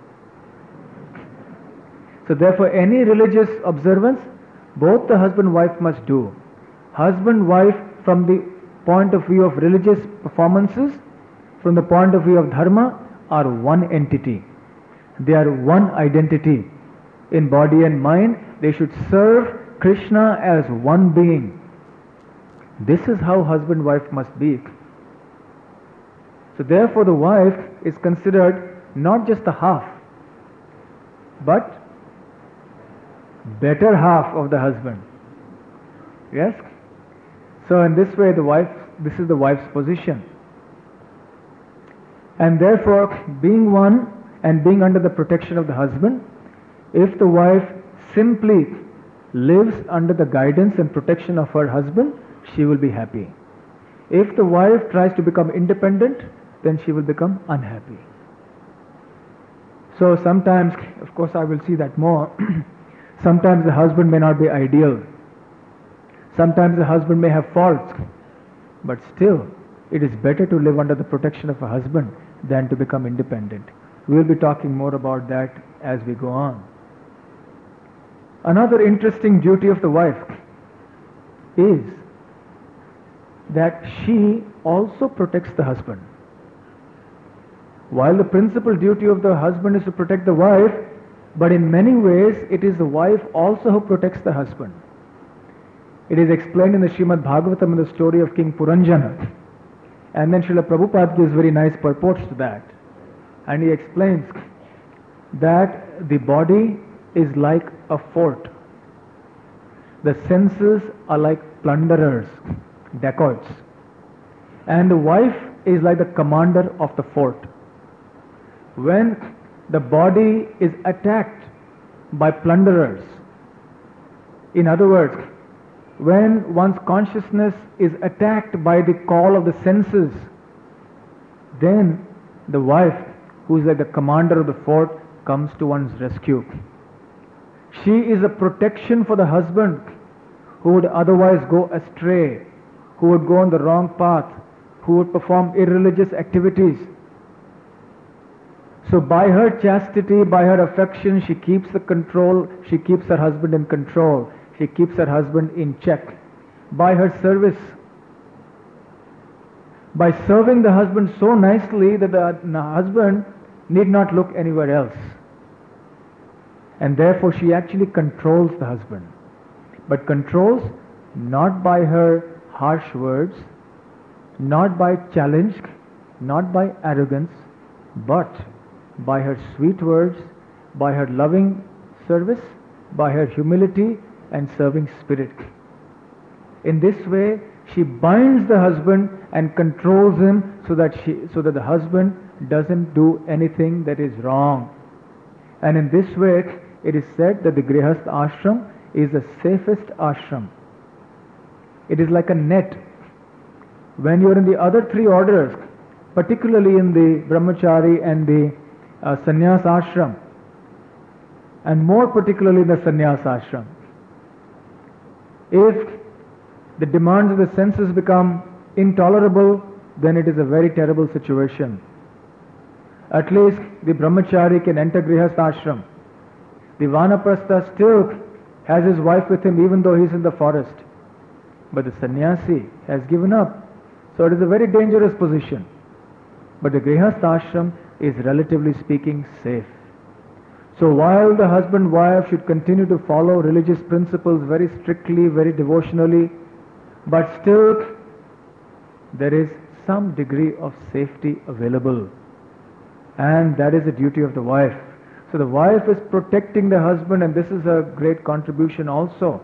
So therefore any religious observance, both the husband and wife must do. Husband, wife, from the point of view of religious performances, from the point of view of dharma, are one entity. They are one identity. In body and mind, they should serve Krishna as one being. This is how husband-wife must be. So therefore the wife is considered not just the half, but better half of the husband. Yes? So in this way this is the wife's position. And therefore, being one and being under the protection of the husband, if the wife simply lives under the guidance and protection of her husband, she will be happy. If the wife tries to become independent, then she will become unhappy. So sometimes, of course I will see that more, sometimes the husband may not be ideal. Sometimes the husband may have faults. But still, it is better to live under the protection of a husband than to become independent. We'll be talking more about that as we go on. Another interesting duty of the wife is that she also protects the husband. While the principal duty of the husband is to protect the wife, but in many ways it is the wife also who protects the husband. It is explained in the Srimad Bhagavatam in the story of King Puranjana. And then Srila Prabhupada gives very nice purports to that. And he explains that the body is like a fort. The senses are like plunderers, dacoits. And the wife is like the commander of the fort. When the body is attacked by plunderers, in other words, when one's consciousness is attacked by the call of the senses, then the wife, who is like the commander of the fort, comes to one's rescue. She is a protection for the husband who would otherwise go astray, who would go on the wrong path, who would perform irreligious activities. So by her chastity, by her affection, she keeps the control, she keeps her husband in control. She keeps her husband in check. By her service, by serving the husband so nicely that the husband need not look anywhere else. And therefore she actually controls the husband. But controls not by her harsh words, not by challenge, not by arrogance, but by her sweet words, by her loving service, by her humility and serving spirit. In this way, she binds the husband and controls him so that the husband doesn't do anything that is wrong. And in this way, it is said that the Grihastha ashram is the safest ashram. It is like a net. When you are in the other three orders, particularly in the Brahmachari and the Sannyas ashram, and more particularly in the Sannyas ashram, if the demands of the senses become intolerable, then it is a very terrible situation. At least the Brahmachari can enter Grihastha ashram. The Vanaprastha still has his wife with him even though he is in the forest. But the sannyasi has given up. So it is a very dangerous position. But the Grihastha ashram is relatively speaking safe. So while the husband-wife should continue to follow religious principles very strictly, very devotionally, but still there is some degree of safety available. And that is the duty of the wife. So the wife is protecting the husband, and this is a great contribution also.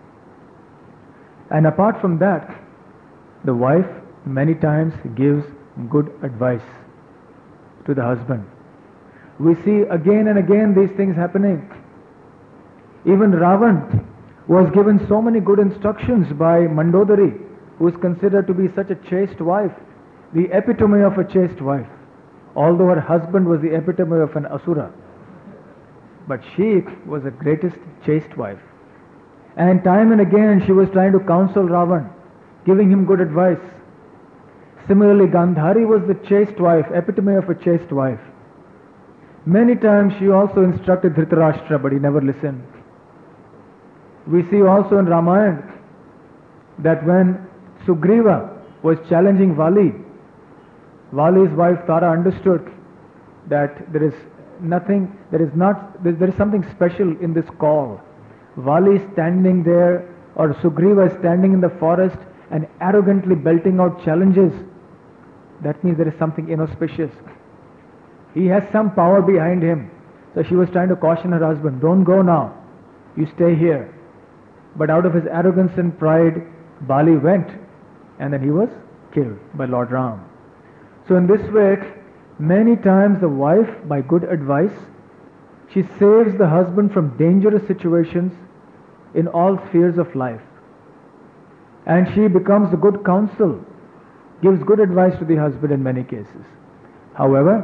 And apart from that, the wife many times gives good advice to the husband. We see again and again these things happening. Even Ravan was given so many good instructions by Mandodari, who is considered to be such a chaste wife, the epitome of a chaste wife, although her husband was the epitome of an asura. But she was the greatest chaste wife. And time and again she was trying to counsel Ravan, giving him good advice. Similarly, Gandhari was the chaste wife, epitome of a chaste wife. Many times she also instructed Dhritarashtra, but he never listened. We see also in Ramayana that when Sugriva was challenging Vali, Vali's wife Tara understood that there is something special in this call. Vali is standing there, or Sugriva is standing in the forest and arrogantly belting out challenges. That means there is something inauspicious. He has some power behind him. So she was trying to caution her husband, don't go now, you stay here. But out of his arrogance and pride, Bali went, and then he was killed by Lord Ram. So in this way, many times the wife, by good advice, she saves the husband from dangerous situations in all spheres of life. And she becomes a good counsel, gives good advice to the husband in many cases. However,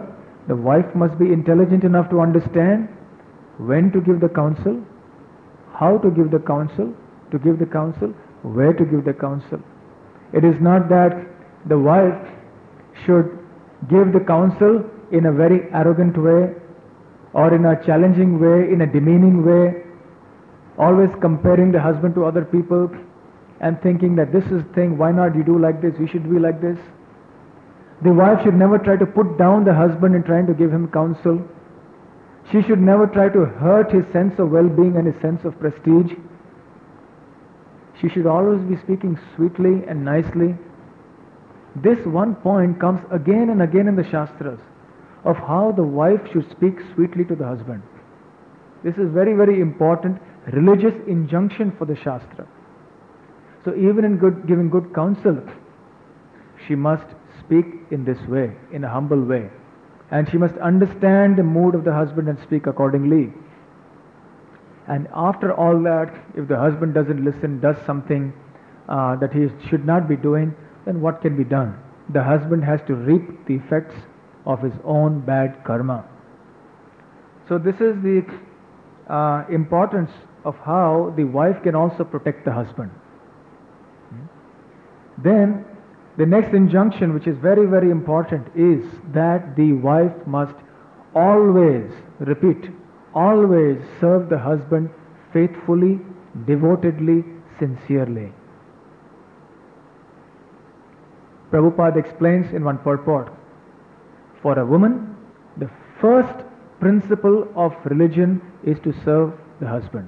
The wife must be intelligent enough to understand when to give the counsel, how to give the counsel, where to give the counsel. It is not that the wife should give the counsel in a very arrogant way or in a challenging way, in a demeaning way, always comparing the husband to other people and thinking that this is the thing, why not you do like this, you should be like this. The wife should never try to put down the husband in trying to give him counsel. She should never try to hurt his sense of well-being and his sense of prestige. She should always be speaking sweetly and nicely. This one point comes again and again in the Shastras of how the wife should speak sweetly to the husband. This is very, very important religious injunction for the Shastra. So even in giving good counsel, she must speak in this way, in a humble way. And she must understand the mood of the husband and speak accordingly. And after all that, if the husband doesn't listen, does something that he should not be doing, then what can be done? The husband has to reap the effects of his own bad karma. So this is the importance of how the wife can also protect the husband. Then the next injunction, which is very, very important, is that the wife must always, repeat, always serve the husband faithfully, devotedly, sincerely. Prabhupada explains in one purport, for a woman, the first principle of religion is to serve the husband.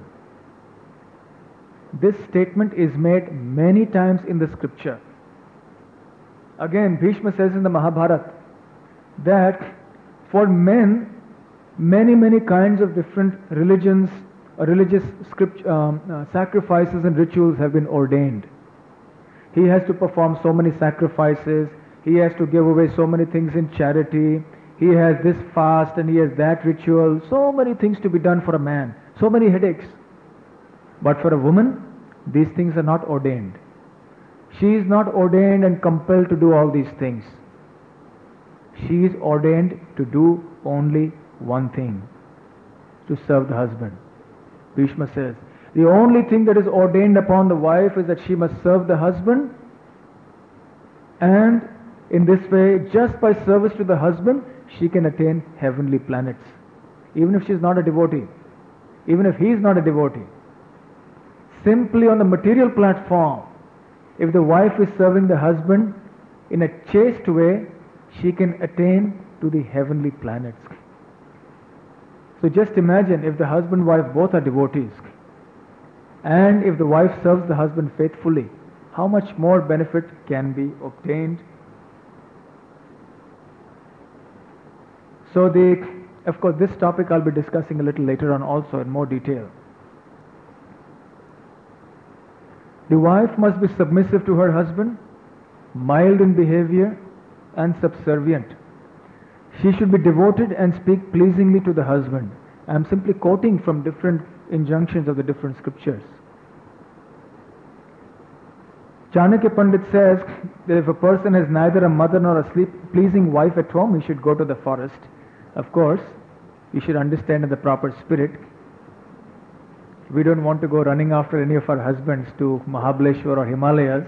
This statement is made many times in the scripture. Again, Bhishma says in the Mahabharata that for men, many kinds of different religions, religious sacrifices and rituals have been ordained. He has to perform so many sacrifices, he has to give away so many things in charity, he has this fast and he has that ritual, so many things to be done for a man, so many headaches. But for a woman, these things are not ordained. She is not ordained and compelled to do all these things. She is ordained to do only one thing, to serve the husband. Bhishma says, the only thing that is ordained upon the wife is that she must serve the husband, and in this way, just by service to the husband, she can attain heavenly planets. Even if she is not a devotee, even if he is not a devotee. Simply on the material platform, if the wife is serving the husband in a chaste way, she can attain to the heavenly planets. So just imagine if the husband and wife both are devotees, and if the wife serves the husband faithfully, how much more benefit can be obtained? So of course this topic I'll be discussing a little later on also in more detail. The wife must be submissive to her husband, mild in behavior and subservient. She should be devoted and speak pleasingly to the husband. I am simply quoting from different injunctions of the different scriptures. Chanakya Pandit says that if a person has neither a mother nor a pleasing wife at home, he should go to the forest. Of course, you should understand in the proper spirit. We don't want to go running after any of our husbands to Mahabaleshwar or Himalayas.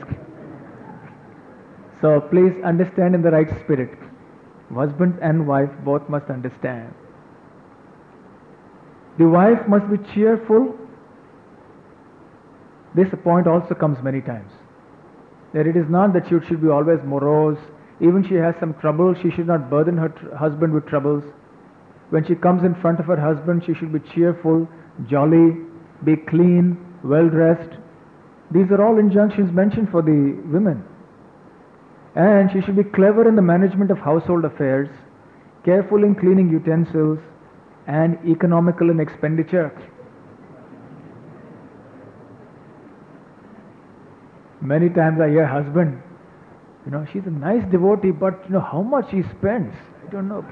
So please understand in the right spirit. Husband and wife both must understand. The wife must be cheerful. This point also comes many times. That it is not that she should be always morose. Even she has some trouble, she should not burden her husband with troubles. When she comes in front of her husband, she should be cheerful, jolly, be clean, well dressed. These are all injunctions mentioned for the women. And she should be clever in the management of household affairs, careful in cleaning utensils, and economical in expenditure. Many times I hear husband, she's a nice devotee, but how much she spends, I don't know.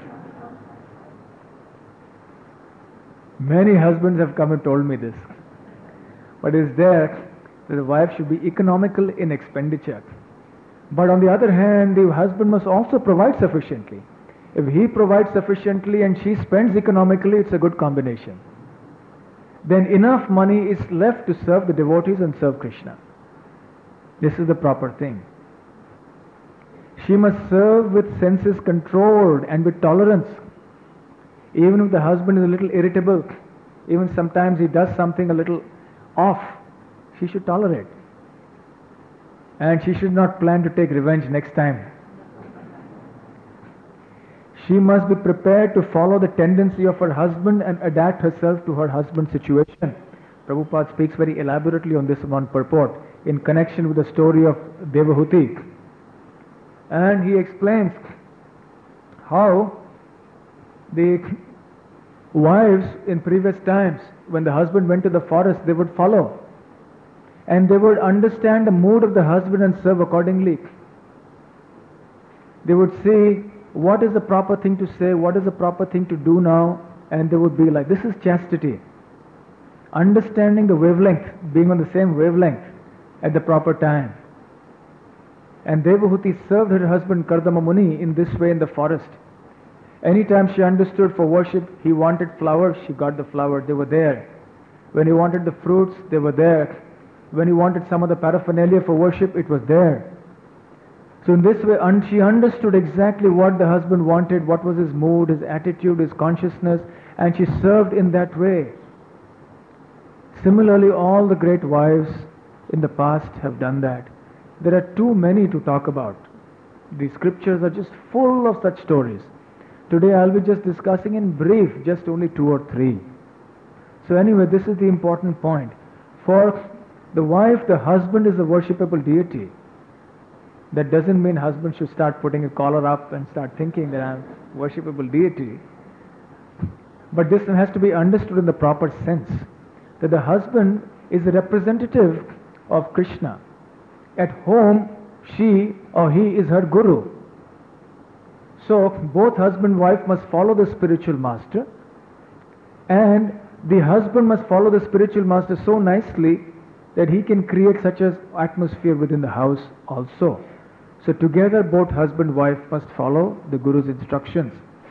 Many husbands have come and told me this. But it is there that the wife should be economical in expenditure. But on the other hand, the husband must also provide sufficiently. If he provides sufficiently and she spends economically, it's a good combination. Then enough money is left to serve the devotees and serve Krishna. This is the proper thing. She must serve with senses controlled and with tolerance. Even if the husband is a little irritable, even sometimes he does something a little off, she should tolerate. And she should not plan to take revenge next time. She must be prepared to follow the tendency of her husband and adapt herself to her husband's situation. Prabhupada speaks very elaborately on this one purport in connection with the story of Devahuti. And he explains how the wives in previous times, when the husband went to the forest, they would follow. And they would understand the mood of the husband and serve accordingly. They would see what is the proper thing to say, what is the proper thing to do now, and they would be like, this is chastity. Understanding the wavelength, being on the same wavelength at the proper time. And Devahuti served her husband Kardama Muni in this way in the forest. Anytime she understood for worship, he wanted flowers, she got the flowers, they were there. When he wanted the fruits, they were there. When he wanted some of the paraphernalia for worship, it was there. So in this way, she understood exactly what the husband wanted, what was his mood, his attitude, his consciousness, and she served in that way. Similarly, all the great wives in the past have done that. There are too many to talk about. The scriptures are just full of such stories. Today I'll be just discussing in brief, just only 2 or 3. So anyway, this is the important point. For the wife, the husband is a worshipable deity. That doesn't mean husband should start putting a collar up and start thinking that I'm a worshipable deity. But this has to be understood in the proper sense. That the husband is a representative of Krishna. At home, she or he is her guru. So both husband and wife must follow the spiritual master, and the husband must follow the spiritual master so nicely that he can create such an atmosphere within the house also. So together both husband and wife must follow the Guru's instructions.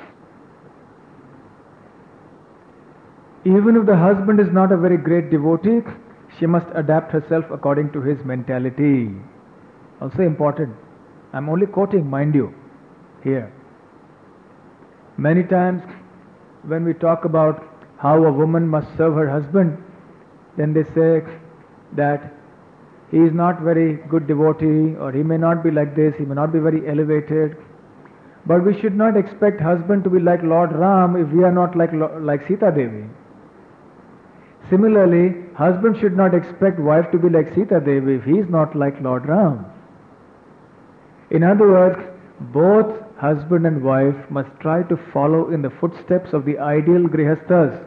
Even if the husband is not a very great devotee, she must adapt herself according to his mentality. Also important. I'm only quoting, mind you, here. Many times when we talk about how a woman must serve her husband, then they say that he is not very good devotee, or he may not be like this, he may not be very elevated. But we should not expect husband to be like Lord Ram if we are not like Sita Devi. Similarly, husband should not expect wife to be like Sita Devi if he is not like Lord Ram. In other words, both husband and wife must try to follow in the footsteps of the ideal grihasthas.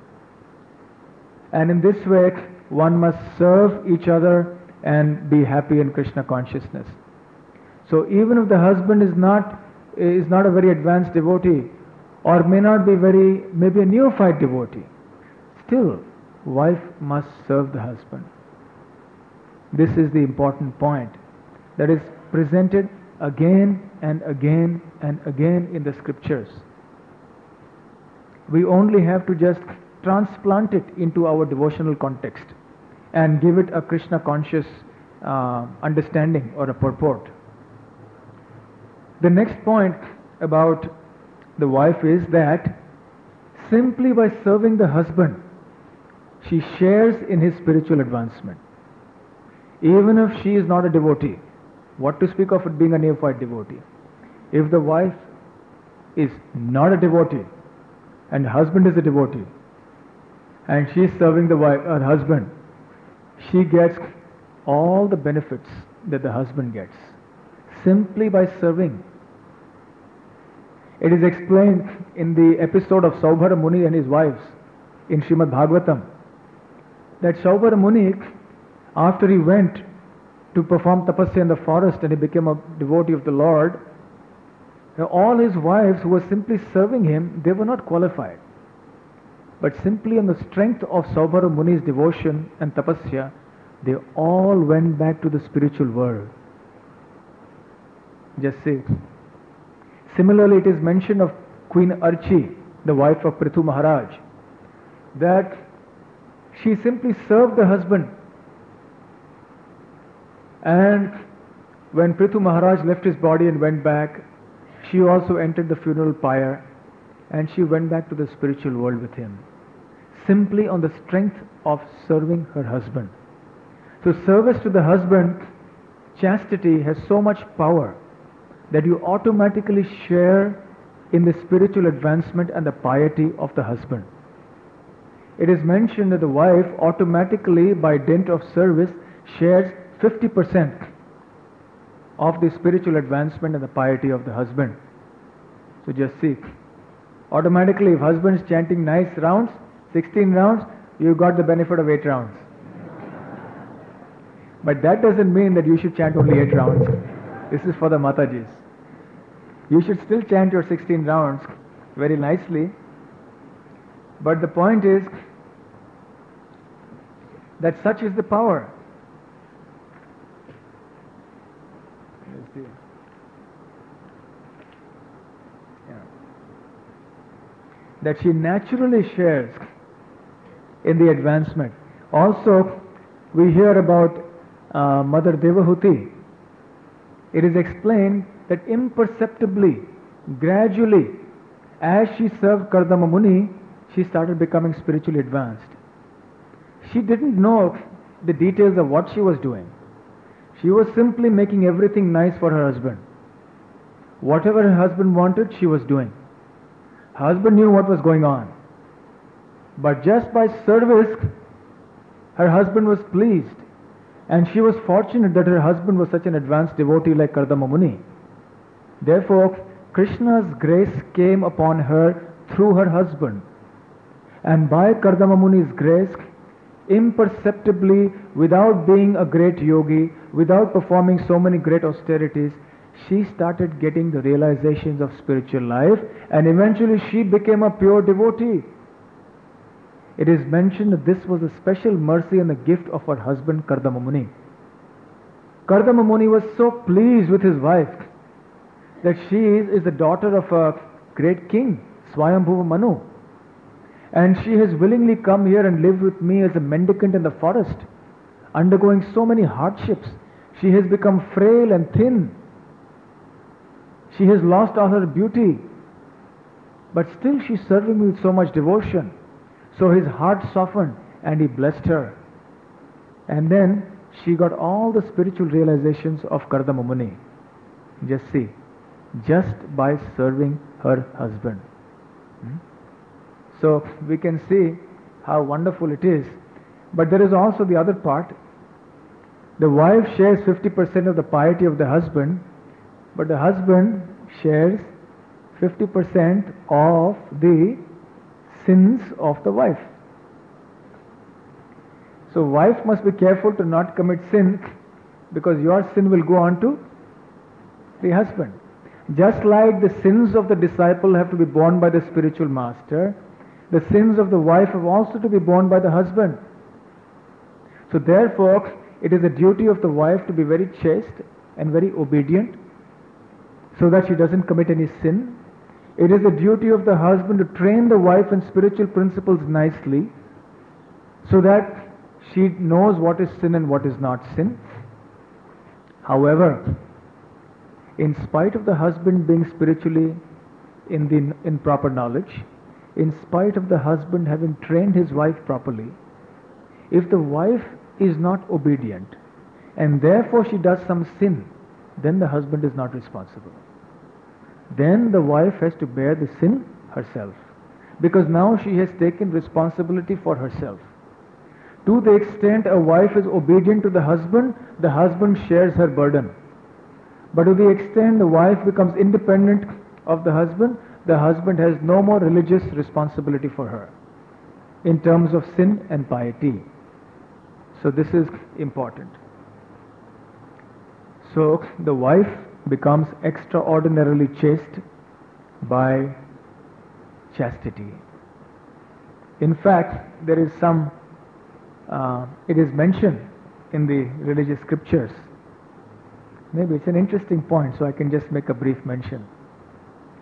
And in this way, one must serve each other and be happy in Krishna consciousness. So even if the husband is not a very advanced devotee, or maybe a neophyte devotee, still wife must serve the husband. This is the important point that is presented again and again and again in the scriptures. We only have to just transplant it into our devotional context and give it a Krishna conscious understanding or a purport. The next point about the wife is that simply by serving the husband, she shares in his spiritual advancement. Even if she is not a devotee, what to speak of it being a neophyte devotee? If the wife is not a devotee and husband is a devotee, and she is serving her husband, she gets all the benefits that the husband gets simply by serving. It is explained in the episode of Saubhara Muni and his wives in Srimad Bhagavatam that Saubhara Muni, after he went to perform tapasya in the forest and he became a devotee of the Lord, all his wives who were simply serving him, they were not qualified. But simply on the strength of Saubhara Muni's devotion and tapasya, they all went back to the spiritual world. Just see. Similarly, it is mentioned of Queen Archi, the wife of Prithu Maharaj, that she simply served the husband. And when Prithu Maharaj left his body and went back, she also entered the funeral pyre and she went back to the spiritual world with him, simply on the strength of serving her husband. So service to the husband, chastity, has so much power that you automatically share in the spiritual advancement and the piety of the husband. It is mentioned that the wife automatically, by dint of service, shares 50% of the spiritual advancement and the piety of the husband. So just see, automatically if husband is chanting nice rounds, 16 rounds, you got the benefit of 8 rounds. But that doesn't mean that you should chant only 8 rounds. This is for the Matajis. You should still chant your 16 rounds very nicely. But the point is that such is the power. Let's see. Yeah. That she naturally shares in the advancement. Also, we hear about Mother Devahuti. It is explained that imperceptibly, gradually, as she served Kardama Muni, she started becoming spiritually advanced. She didn't know the details of what she was doing. She was simply making everything nice for her husband. Whatever her husband wanted, she was doing. Her husband knew what was going on. But just by service, her husband was pleased. And she was fortunate that her husband was such an advanced devotee like Kardama Muni. Therefore, Krishna's grace came upon her through her husband. And by Kardama Muni's grace, imperceptibly, without being a great yogi, without performing so many great austerities, she started getting the realizations of spiritual life, and eventually she became a pure devotee. It is mentioned that this was a special mercy and a gift of her husband Kardama Muni. Kardama Muni was so pleased with his wife that she is the daughter of a great king, Swayambhuva Manu. And she has willingly come here and lived with me as a mendicant in the forest, undergoing so many hardships. She has become frail and thin. She has lost all her beauty. But still she is serving me with so much devotion. So his heart softened and he blessed her. And then she got all the spiritual realizations of Kardama Muni. Just see, just by serving her husband. So we can see how wonderful it is. But there is also the other part. The wife shares 50% of the piety of the husband, but the husband shares 50% of the sins of the wife. So wife must be careful to not commit sin, because your sin will go on to the husband. Just like the sins of the disciple have to be borne by the spiritual master, the sins of the wife have also to be borne by the husband. So therefore, it is the duty of the wife to be very chaste and very obedient, so that she doesn't commit any sin. It is the duty of the husband to train the wife in spiritual principles nicely, so that she knows what is sin and what is not sin. However, in spite of the husband being spiritually in proper knowledge, in spite of the husband having trained his wife properly, if the wife is not obedient and therefore she does some sin, then the husband is not responsible. Then the wife has to bear the sin herself, because now she has taken responsibility for herself. To the extent a wife is obedient to the husband shares her burden. But to the extent the wife becomes independent of the husband has no more religious responsibility for her in terms of sin and piety. So this is important. So the wife becomes extraordinarily chaste by chastity. In fact, there is it is mentioned in the religious scriptures. Maybe it's an interesting point, so I can just make a brief mention.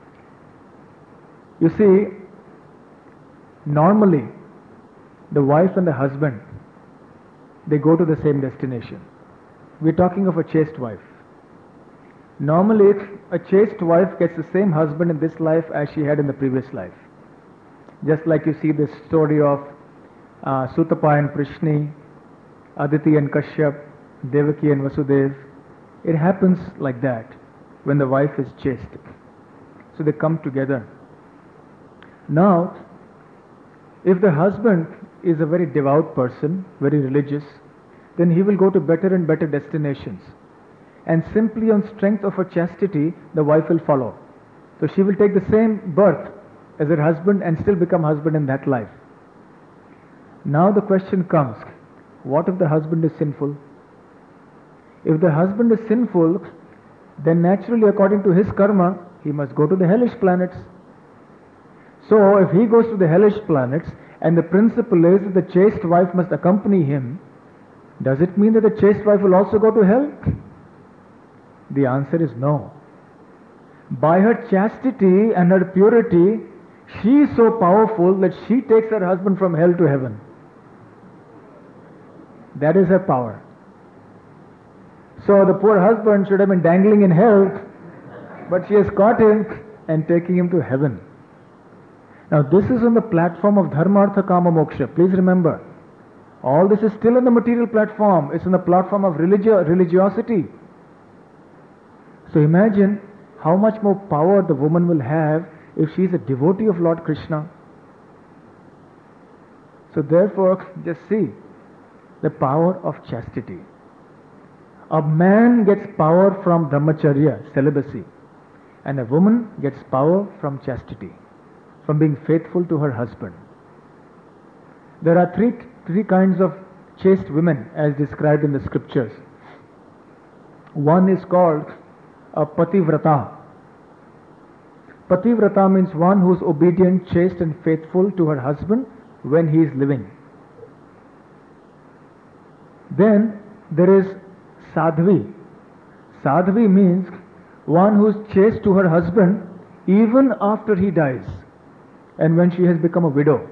You see, normally the wife and the husband, they go to the same destination. We're talking of a chaste wife. Normally, a chaste wife gets the same husband in this life as she had in the previous life. Just like you see this story of Sutapa and Prishni, Aditi and Kashyap, Devaki and Vasudev. It happens like that when the wife is chaste. So they come together. Now, if the husband is a very devout person, very religious, then he will go to better and better destinations. And simply on strength of her chastity, the wife will follow. So she will take the same birth as her husband and still become husband in that life. Now the question comes, what if the husband is sinful? If the husband is sinful, then naturally according to his karma, he must go to the hellish planets. So if he goes to the hellish planets, and the principle is that the chaste wife must accompany him, does it mean that the chaste wife will also go to hell? The answer is no. By her chastity and her purity, she is so powerful that she takes her husband from hell to heaven. That is her power. So the poor husband should have been dangling in hell, but she has caught him and taking him to heaven. Now this is on the platform of Dharma, Artha, Kama, Moksha. Please remember, all this is still on the material platform. It's on the platform of religiosity. So imagine how much more power the woman will have if she is a devotee of Lord Krishna. So therefore, just see the power of chastity. A man gets power from brahmacharya, celibacy, and a woman gets power from chastity, from being faithful to her husband. There are three kinds of chaste women as described in the scriptures. One is called a pativrata. Pativrata means one who is obedient, chaste and faithful to her husband when he is living. Then there is sadhvi. Sadhvi means one who is chaste to her husband even after he dies and when she has become a widow.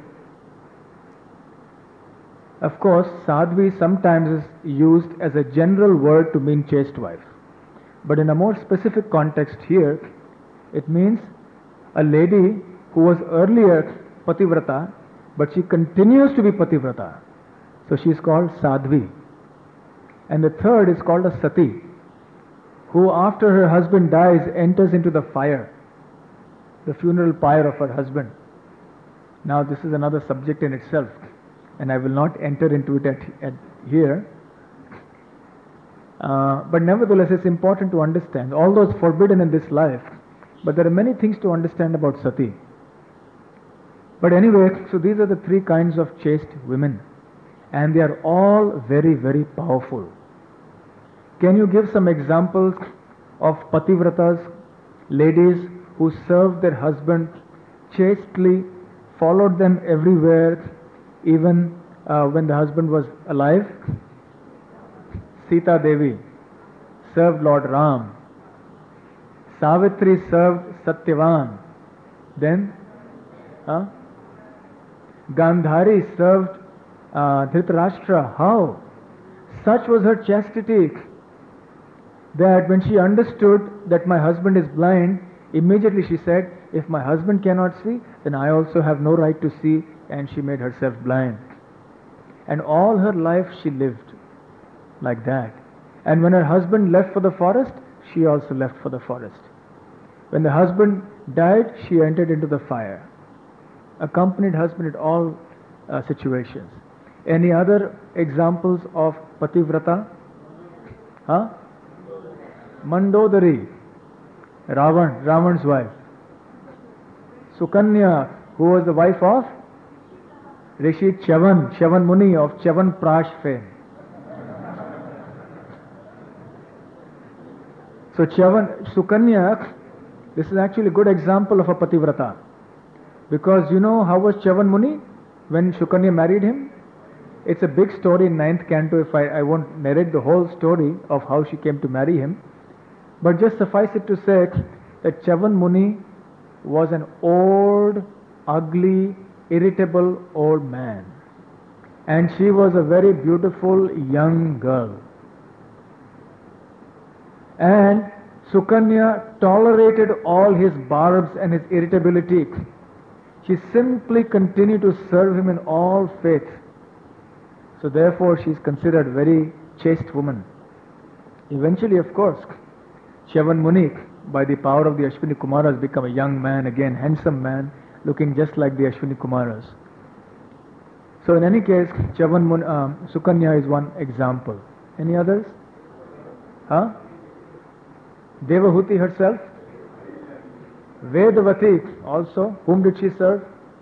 Of course, sadhvi sometimes is used as a general word to mean chaste wife. But in a more specific context here, it means a lady who was earlier pativrata, but she continues to be pativrata. So she is called sadhvi. And the third is called a sati, who after her husband dies enters into the fire, the funeral pyre of her husband. Now this is another subject in itself, and I will not enter into it at here. But nevertheless, it's important to understand, although it's forbidden in this life, but there are many things to understand about sati. But anyway, so these are the three kinds of chaste women, and they are all very, very powerful. Can you give some examples of pativratas, ladies who served their husband chastely, followed them everywhere, even when the husband was alive? Sita Devi served Lord Ram. Savitri served Satyavan. Then Gandhari served Dhritarashtra. How? Such was her chastity that when she understood that my husband is blind, immediately she said, if my husband cannot see, then I also have no right to see, and she made herself blind. And all her life she lived like that. And when her husband left for the forest, she also left for the forest. When the husband died, she entered into the fire. Accompanied husband at all situations. Any other examples of pativrata? Mandodari, Ravan's wife. Sukanya, who was the wife of Rishi Chavan Muni of Chavan Prash fame. So Sukanya, this is actually a good example of a pativrata. Because you know how was Chavan Muni when Sukanya married him? It's a big story in 9th canto. If I won't narrate the whole story of how she came to marry him. But just suffice it to say that Chavan Muni was an old, ugly, irritable old man. And she was a very beautiful young girl. And Sukanya tolerated all his barbs and his irritability. She simply continued to serve him in all faith. So therefore she is considered very chaste woman. Eventually, of course, Chyavan Muni, by the power of the Ashwini Kumaras, become a young man again, handsome man, looking just like the Ashwini Kumaras. So in any case, Sukanya is one example. Any others? Huh? Devahuti herself? Vedavati also. Whom did she serve?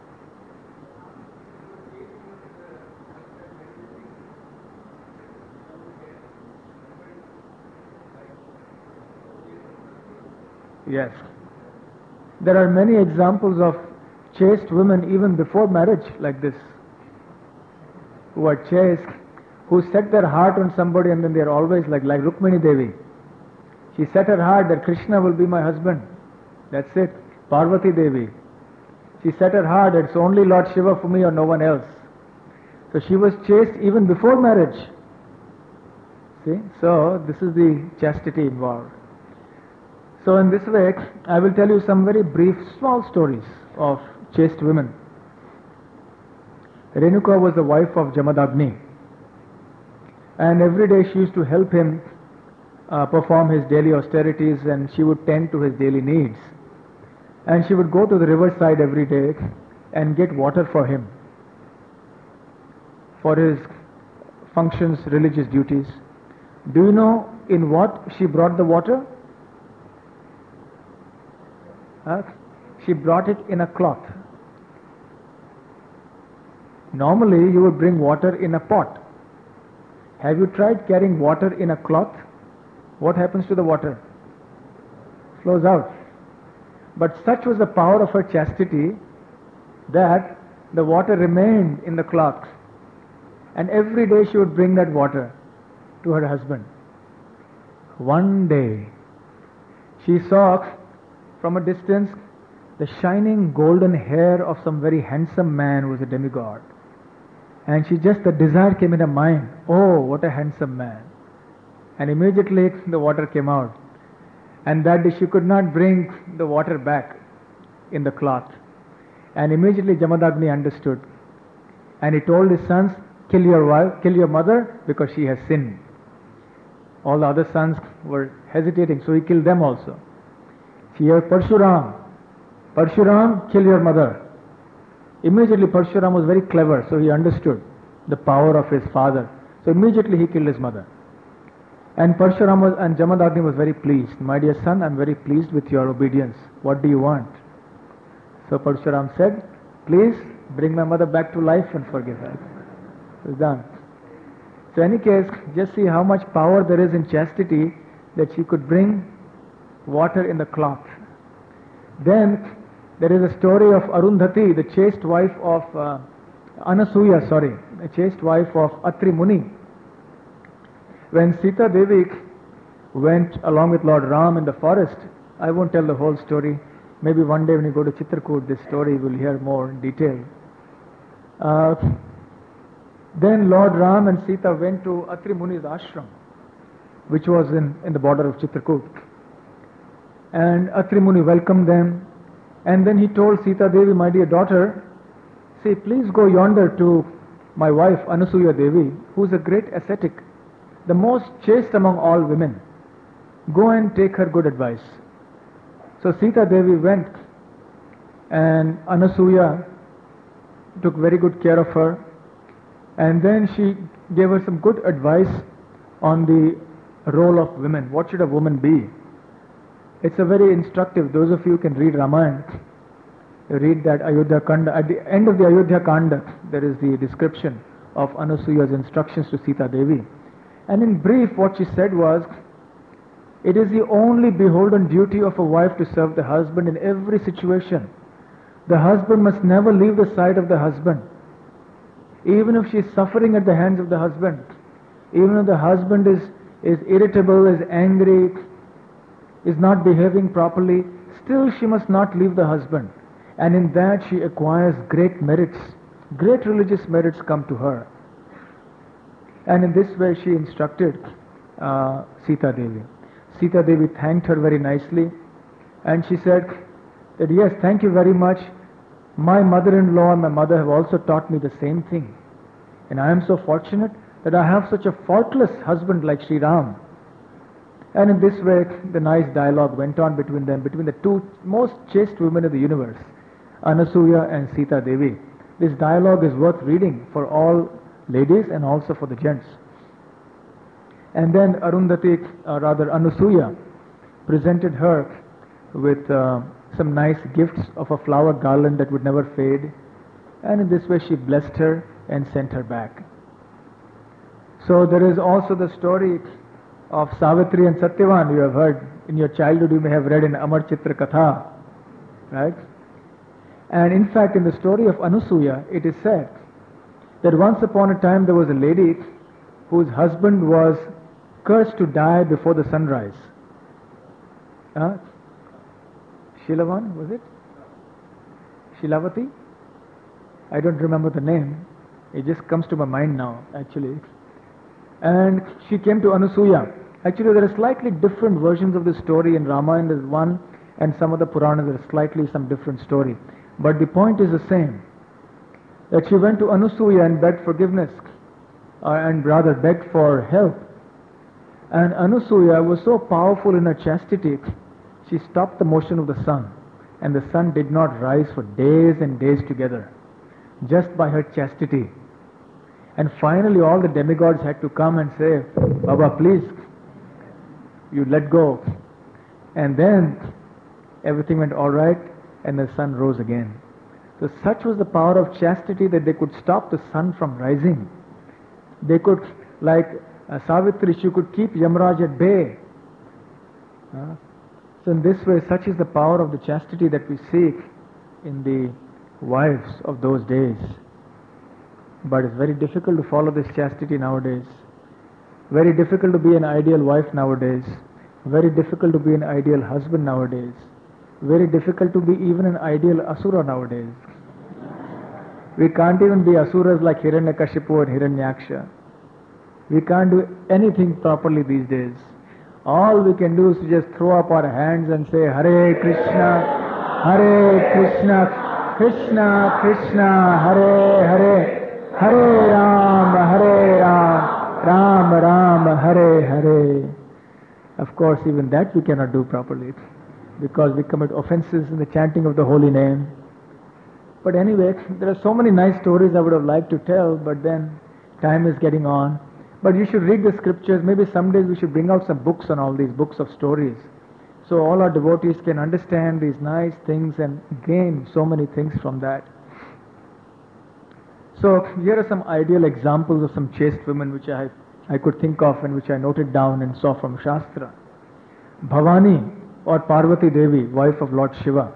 Yes. There are many examples of chaste women even before marriage like this, who are chaste, who set their heart on somebody and then they are always like Rukmini Devi. She set her heart that Krishna will be my husband. That's it. Parvati Devi. She set her heart that it's only Lord Shiva for me or no one else. So she was chaste even before marriage. See? So this is the chastity involved. So in this way, I will tell you some very brief, small stories of chaste women. Renuka was the wife of Jamadagni. And every day she used to help him perform his daily austerities, and she would tend to his daily needs. And she would go to the riverside every day and get water for him, for his functions, religious duties. Do you know in what she brought the water? She brought it in a cloth. Normally you would bring water in a pot. Have you tried carrying water in a cloth? What happens to the water? Flows out. But such was the power of her chastity that the water remained in the cloth. And every day she would bring that water to her husband. One day she saw from a distance the shining golden hair of some very handsome man who was a demigod. And the desire came in her mind, oh, what a handsome man. And immediately the water came out. And that day she could not bring the water back in the cloth. And immediately Jamadagni understood. And he told his sons, kill your wife, kill your mother, because she has sinned. All the other sons were hesitating, so he killed them also. He heard Parshuram, kill your mother. Immediately Parshuram was very clever, so he understood the power of his father. So immediately he killed his mother. And Parshuram and Jamadagni was very pleased. My dear son, I am very pleased with your obedience. What do you want? So Parshuram said, please bring my mother back to life and forgive her. It was done. So in any case, just see how much power there is in chastity, that she could bring water in the cloth. Then there is a story of Arundhati, the chaste wife of Anasuya, the chaste wife of Atri Muni. When Sita Devi went along with Lord Ram in the forest, I won't tell the whole story. Maybe one day when you go to Chitrakoot, this story you will hear more in detail. Then Lord Ram and Sita went to Atri Muni's ashram, which was in the border of Chitrakoot. And Atri Muni welcomed them. And then he told Sita Devi, my dear daughter, say, please go yonder to my wife Anasuya Devi, who is a great ascetic, the most chaste among all women. Go and take her good advice. So Sita Devi went, and Anasuya took very good care of her. And then she gave her some good advice on the role of women. What should a woman be? It's a very instructive. Those of you who can read Ramayana, read that Ayodhya Kanda. At the end of the Ayodhya Kanda, there is the description of Anasuya's instructions to Sita Devi. And in brief, what she said was, it is the only beholden duty of a wife to serve the husband in every situation. The husband must never leave the side of the husband. Even if she is suffering at the hands of the husband, even if the husband is irritable, is angry, is not behaving properly, still she must not leave the husband. And in that she acquires great merits, great religious merits come to her. And in this way she instructed Sita Devi. Sita Devi thanked her very nicely, and she said that, yes, thank you very much. My mother-in-law and my mother have also taught me the same thing. And I am so fortunate that I have such a faultless husband like Sri Ram. And in this way, the nice dialogue went on between them, between the two most chaste women in the universe, Anasuya and Sita Devi. This dialogue is worth reading for all ladies and also for the gents. And then Arundhati, rather Anasuya, presented her with some nice gifts of a flower garland that would never fade. And in this way she blessed her and sent her back. So there is also the story of Savitri and Satyavan. You have heard in your childhood, you may have read in Amar Chitra Katha, right? And in fact, in the story of Anasuya, it is said that once upon a time there was a lady whose husband was cursed to die before the sunrise. Shilavan, was it? Shilavati? I don't remember the name. It just comes to my mind now, actually. And she came to Anasuya. Actually, there are slightly different versions of the story in Ramayana. There's one, and some of the Puranas there is slightly some different story. But the point is the same. That she went to Anasuya and begged forgiveness, and rather begged for help. And Anasuya was so powerful in her chastity, she stopped the motion of the sun. And the sun did not rise for days and days together, just by her chastity. And finally all the demigods had to come and say, Baba, please, you let go. And then everything went all right, and the sun rose again. So such was the power of chastity that they could stop the sun from rising. They could, like Savitri, she could keep Yamraj at bay. So in this way, such is the power of the chastity that we seek in the wives of those days. But it's very difficult to follow this chastity nowadays. Very difficult to be an ideal wife nowadays. Very difficult to be an ideal husband nowadays. Very difficult to be even an ideal asura nowadays. We can't even be asuras like Hiranyakashipu and Hiranyaksha. We can't do anything properly these days. All we can do is to just throw up our hands and say, Hare Krishna, Hare Krishna, Krishna Krishna, Hare Hare, Hare Ram, Ram Ram, Hare Hare. Of course, even that we cannot do properly, because we commit offenses in the chanting of the holy name. But anyway, there are so many nice stories I would have liked to tell, but then time is getting on. But you should read the scriptures. Maybe some days we should bring out some books on all these books of stories, so all our devotees can understand these nice things and gain so many things from that. So here are some ideal examples of some chaste women which I could think of and which I noted down and saw from Shastra. Bhavani, or Parvati Devi, wife of Lord Shiva.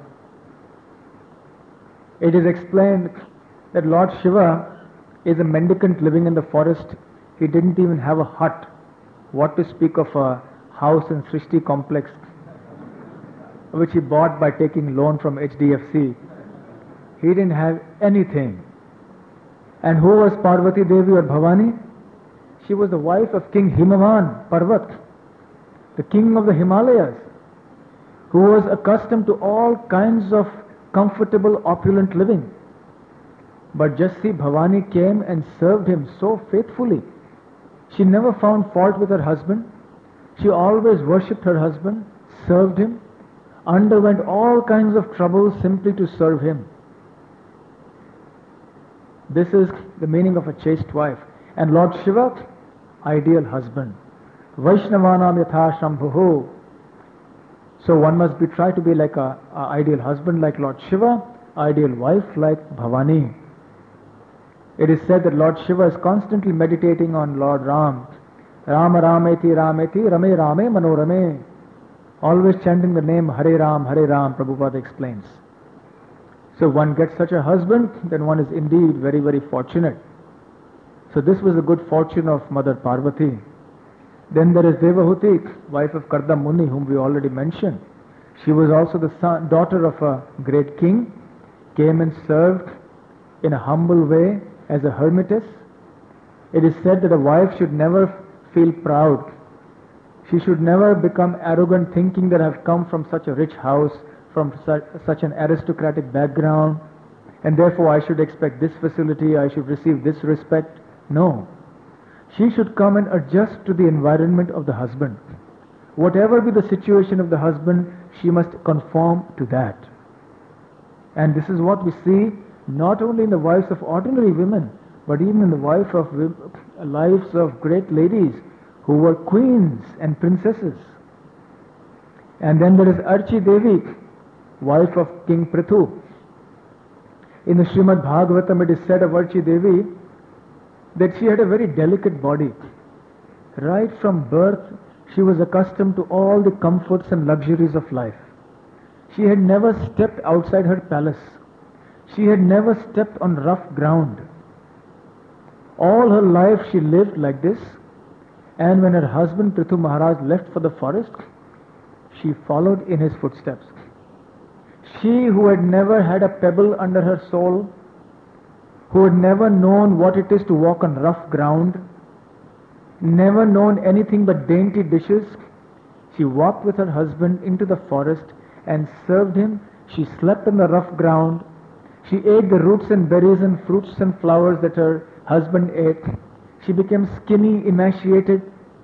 It is explained that Lord Shiva is a mendicant living in the forest. He didn't even have a hut. What to speak of a house in Srishti complex, which he bought by taking loan from HDFC. He didn't have anything. And who was Parvati Devi or Bhavani? She was the wife of King Himavan Parvat, the king of the Himalayas, who was accustomed to all kinds of comfortable, opulent living. But just see, Bhavani came and served him so faithfully. She never found fault with her husband. She always worshipped her husband, served him, underwent all kinds of troubles simply to serve him. This is the meaning of a chaste wife. And Lord Shiva, ideal husband. Vaishnavanam yatha Shambhuhu. So one must try to be like a ideal husband like Lord Shiva, ideal wife like Bhavani. It is said that Lord Shiva is constantly meditating on Lord Ram. Rama Rameti Rameti Rame Rame Manorame. Always chanting the name Hare Ram, Prabhupada explains. So one gets such a husband, then one is indeed very, very fortunate. So this was the good fortune of Mother Parvati. Then there is Devahuti, wife of Kardam Muni, whom we already mentioned. She was also the daughter of a great king, came and served in a humble way as a hermitess. It is said that a wife should never feel proud. She should never become arrogant, thinking that I have come from such a rich house, from such an aristocratic background, and therefore I should expect this facility, I should receive this respect. No. She should come and adjust to the environment of the husband. Whatever be the situation of the husband, she must conform to that. And this is what we see not only in the wives of ordinary women, but even in the lives of great ladies who were queens and princesses. And then there is Archi Devi, wife of King Prithu. In the Srimad Bhagavatam it is said of Archi Devi that she had a very delicate body. Right from birth she was accustomed to all the comforts and luxuries of life. She had never stepped outside her palace. She had never stepped on rough ground. All her life she lived like this, and when her husband Prithu Maharaj left for the forest, she followed in his footsteps. She who had never had a pebble under her sole, who had never known what it is to walk on rough ground, never known anything but dainty dishes, she walked with her husband into the forest and served him. She slept on the rough ground. She ate the roots and berries and fruits and flowers that her husband ate. She became skinny, emaciated.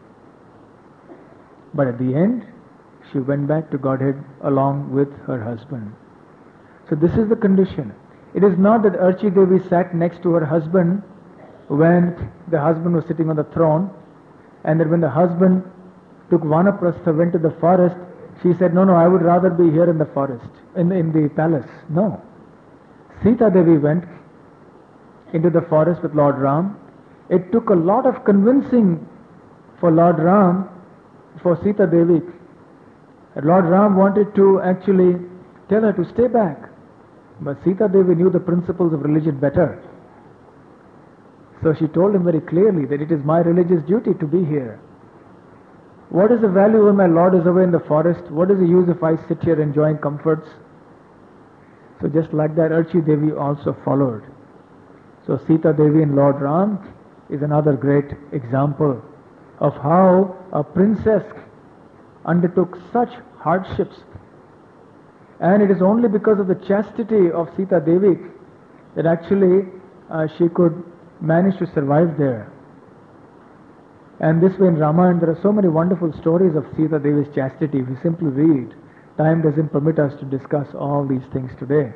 But at the end, she went back to Godhead along with her husband. So this is the condition. It is not that Archi Devi sat next to her husband when the husband was sitting on the throne, and that when the husband took Vanaprastha, went to the forest, she said, no, I would rather be here in the forest, in the palace. No. Sita Devi went into the forest with Lord Ram. It took a lot of convincing for Lord Ram, for Sita Devi. Lord Ram wanted to actually tell her to stay back. But Sita Devi knew the principles of religion better. So she told him very clearly that it is my religious duty to be here. What is the value when my Lord is away in the forest? What is the use if I sit here enjoying comforts? So just like that, Archi Devi also followed. So Sita Devi and Lord Ram is another great example of how a princess undertook such hardships. And it is only because of the chastity of Sita Devi that actually she could manage to survive there. And this way in Ramayana there are so many wonderful stories of Sita Devi's chastity. If we simply read, time doesn't permit us to discuss all these things today.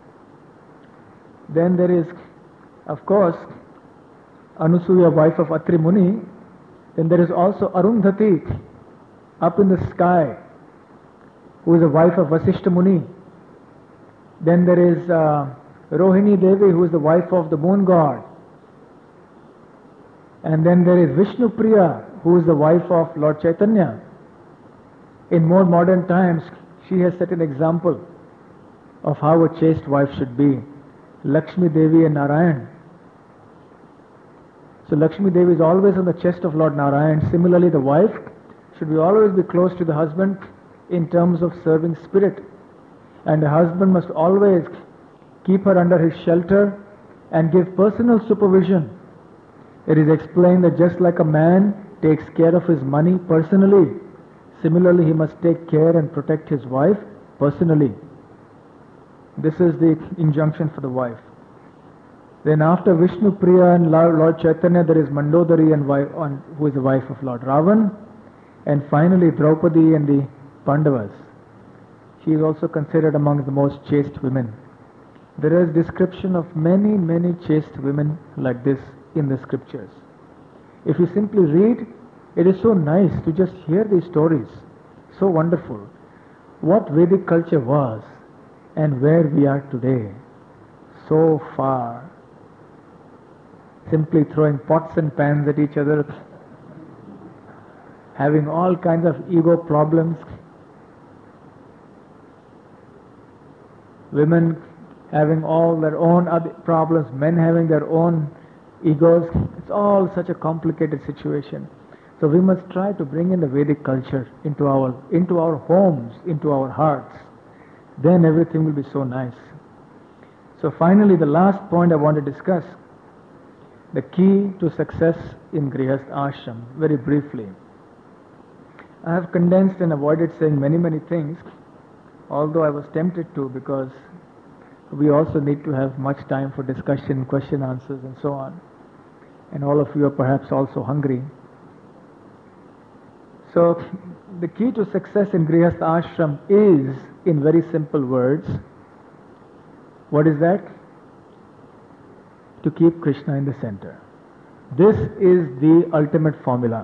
Then there is, of course, Anusuya, wife of Atri Muni. Then there is also Arundhati, up in the sky, who is the wife of Vasishta Muni. Then there is Rohini Devi, who is the wife of the moon god. And then there is Vishnu Priya, who is the wife of Lord Chaitanya. In more modern times, she has set an example of how a chaste wife should be. Lakshmi Devi and Narayan. So Lakshmi Devi is always on the chest of Lord Narayan. Similarly, the wife should always be close to the husband in terms of serving spirit. And the husband must always keep her under his shelter and give personal supervision. It is explained that just like a man takes care of his money personally, similarly he must take care and protect his wife personally. This is the injunction for the wife. Then after Vishnu Priya and Lord Chaitanya, there is Mandodari, who is the wife of Lord Ravan. And finally Draupadi and the Pandavas. She is also considered among the most chaste women. There is description of many, many chaste women like this in the scriptures. If you simply read, it is so nice to just hear these stories. So wonderful. What Vedic culture was and where we are today. So far. Simply throwing pots and pans at each other, having all kinds of ego problems, women having all their own other problems, men having their own egos. It's all such a complicated situation. So we must try to bring in the Vedic culture into our homes, into our hearts. Then everything will be so nice. So finally, the last point I want to discuss, the key to success in Grihastha Ashram, very briefly. I have condensed and avoided saying many things, although I was tempted to, because we also need to have much time for discussion, question answers and so on. And all of you are perhaps also hungry. So the key to success in Grihastha Ashram is, in very simple words, what is that? To keep Krishna in the center. This is the ultimate formula.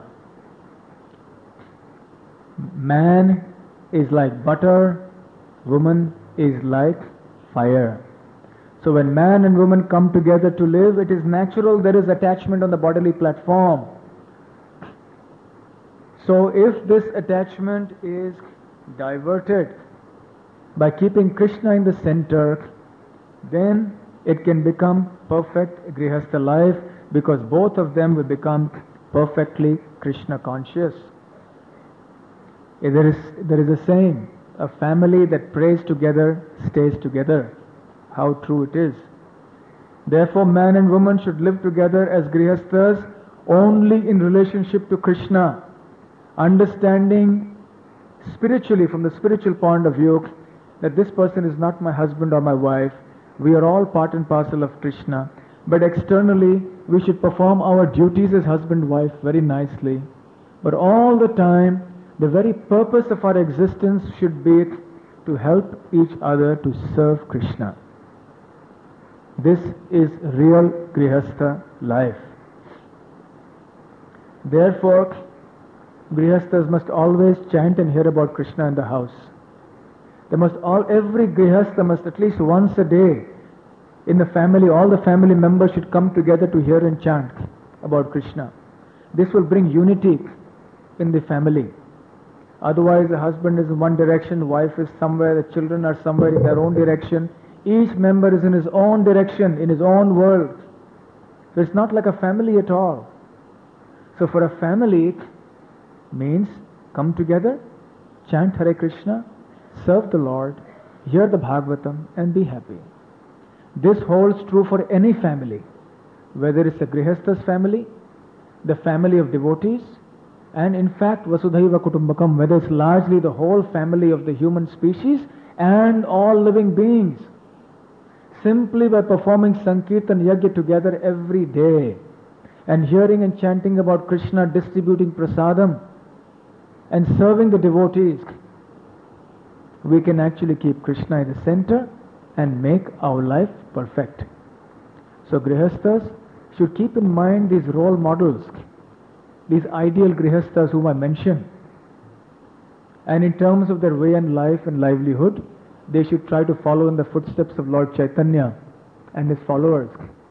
Man is like butter, woman is like fire. So when man and woman come together to live, it is natural there is attachment on the bodily platform. So if this attachment is diverted by keeping Krishna in the center, then it can become perfect Grihastha life, because both of them will become perfectly Krishna conscious. There is a saying, a family that prays together stays together. How true it is. Therefore, man and woman should live together as Grihasthas only in relationship to Krishna, understanding spiritually, from the spiritual point of view, that this person is not my husband or my wife. We are all part and parcel of Krishna. But externally, we should perform our duties as husband-wife very nicely. But all the time, the very purpose of our existence should be to help each other to serve Krishna. This is real Grihastha life. Therefore, Grihasthas must always chant and hear about Krishna in the house. Every Grihastha must at least once a day in the family, all the family members should come together to hear and chant about Krishna. This will bring unity in the family. Otherwise, the husband is in one direction, wife is somewhere, the children are somewhere in their own direction. Each member is in his own direction, in his own world. So it's not like a family at all. So for a family, it means come together, chant Hare Krishna, serve the Lord, hear the Bhagavatam and be happy. This holds true for any family, whether it's a Grihastha's family, the family of devotees, and in fact Vasudhaiva Kutumbakam, whether it's largely the whole family of the human species and all living beings. Simply by performing Sankirtan Yajna together every day and hearing and chanting about Krishna, distributing prasadam and serving the devotees, we can actually keep Krishna in the center and make our life perfect. So Grihasthas should keep in mind these role models, these ideal Grihasthas whom I mentioned. And in terms of their way and life and livelihood, they should try to follow in the footsteps of Lord Chaitanya and his followers.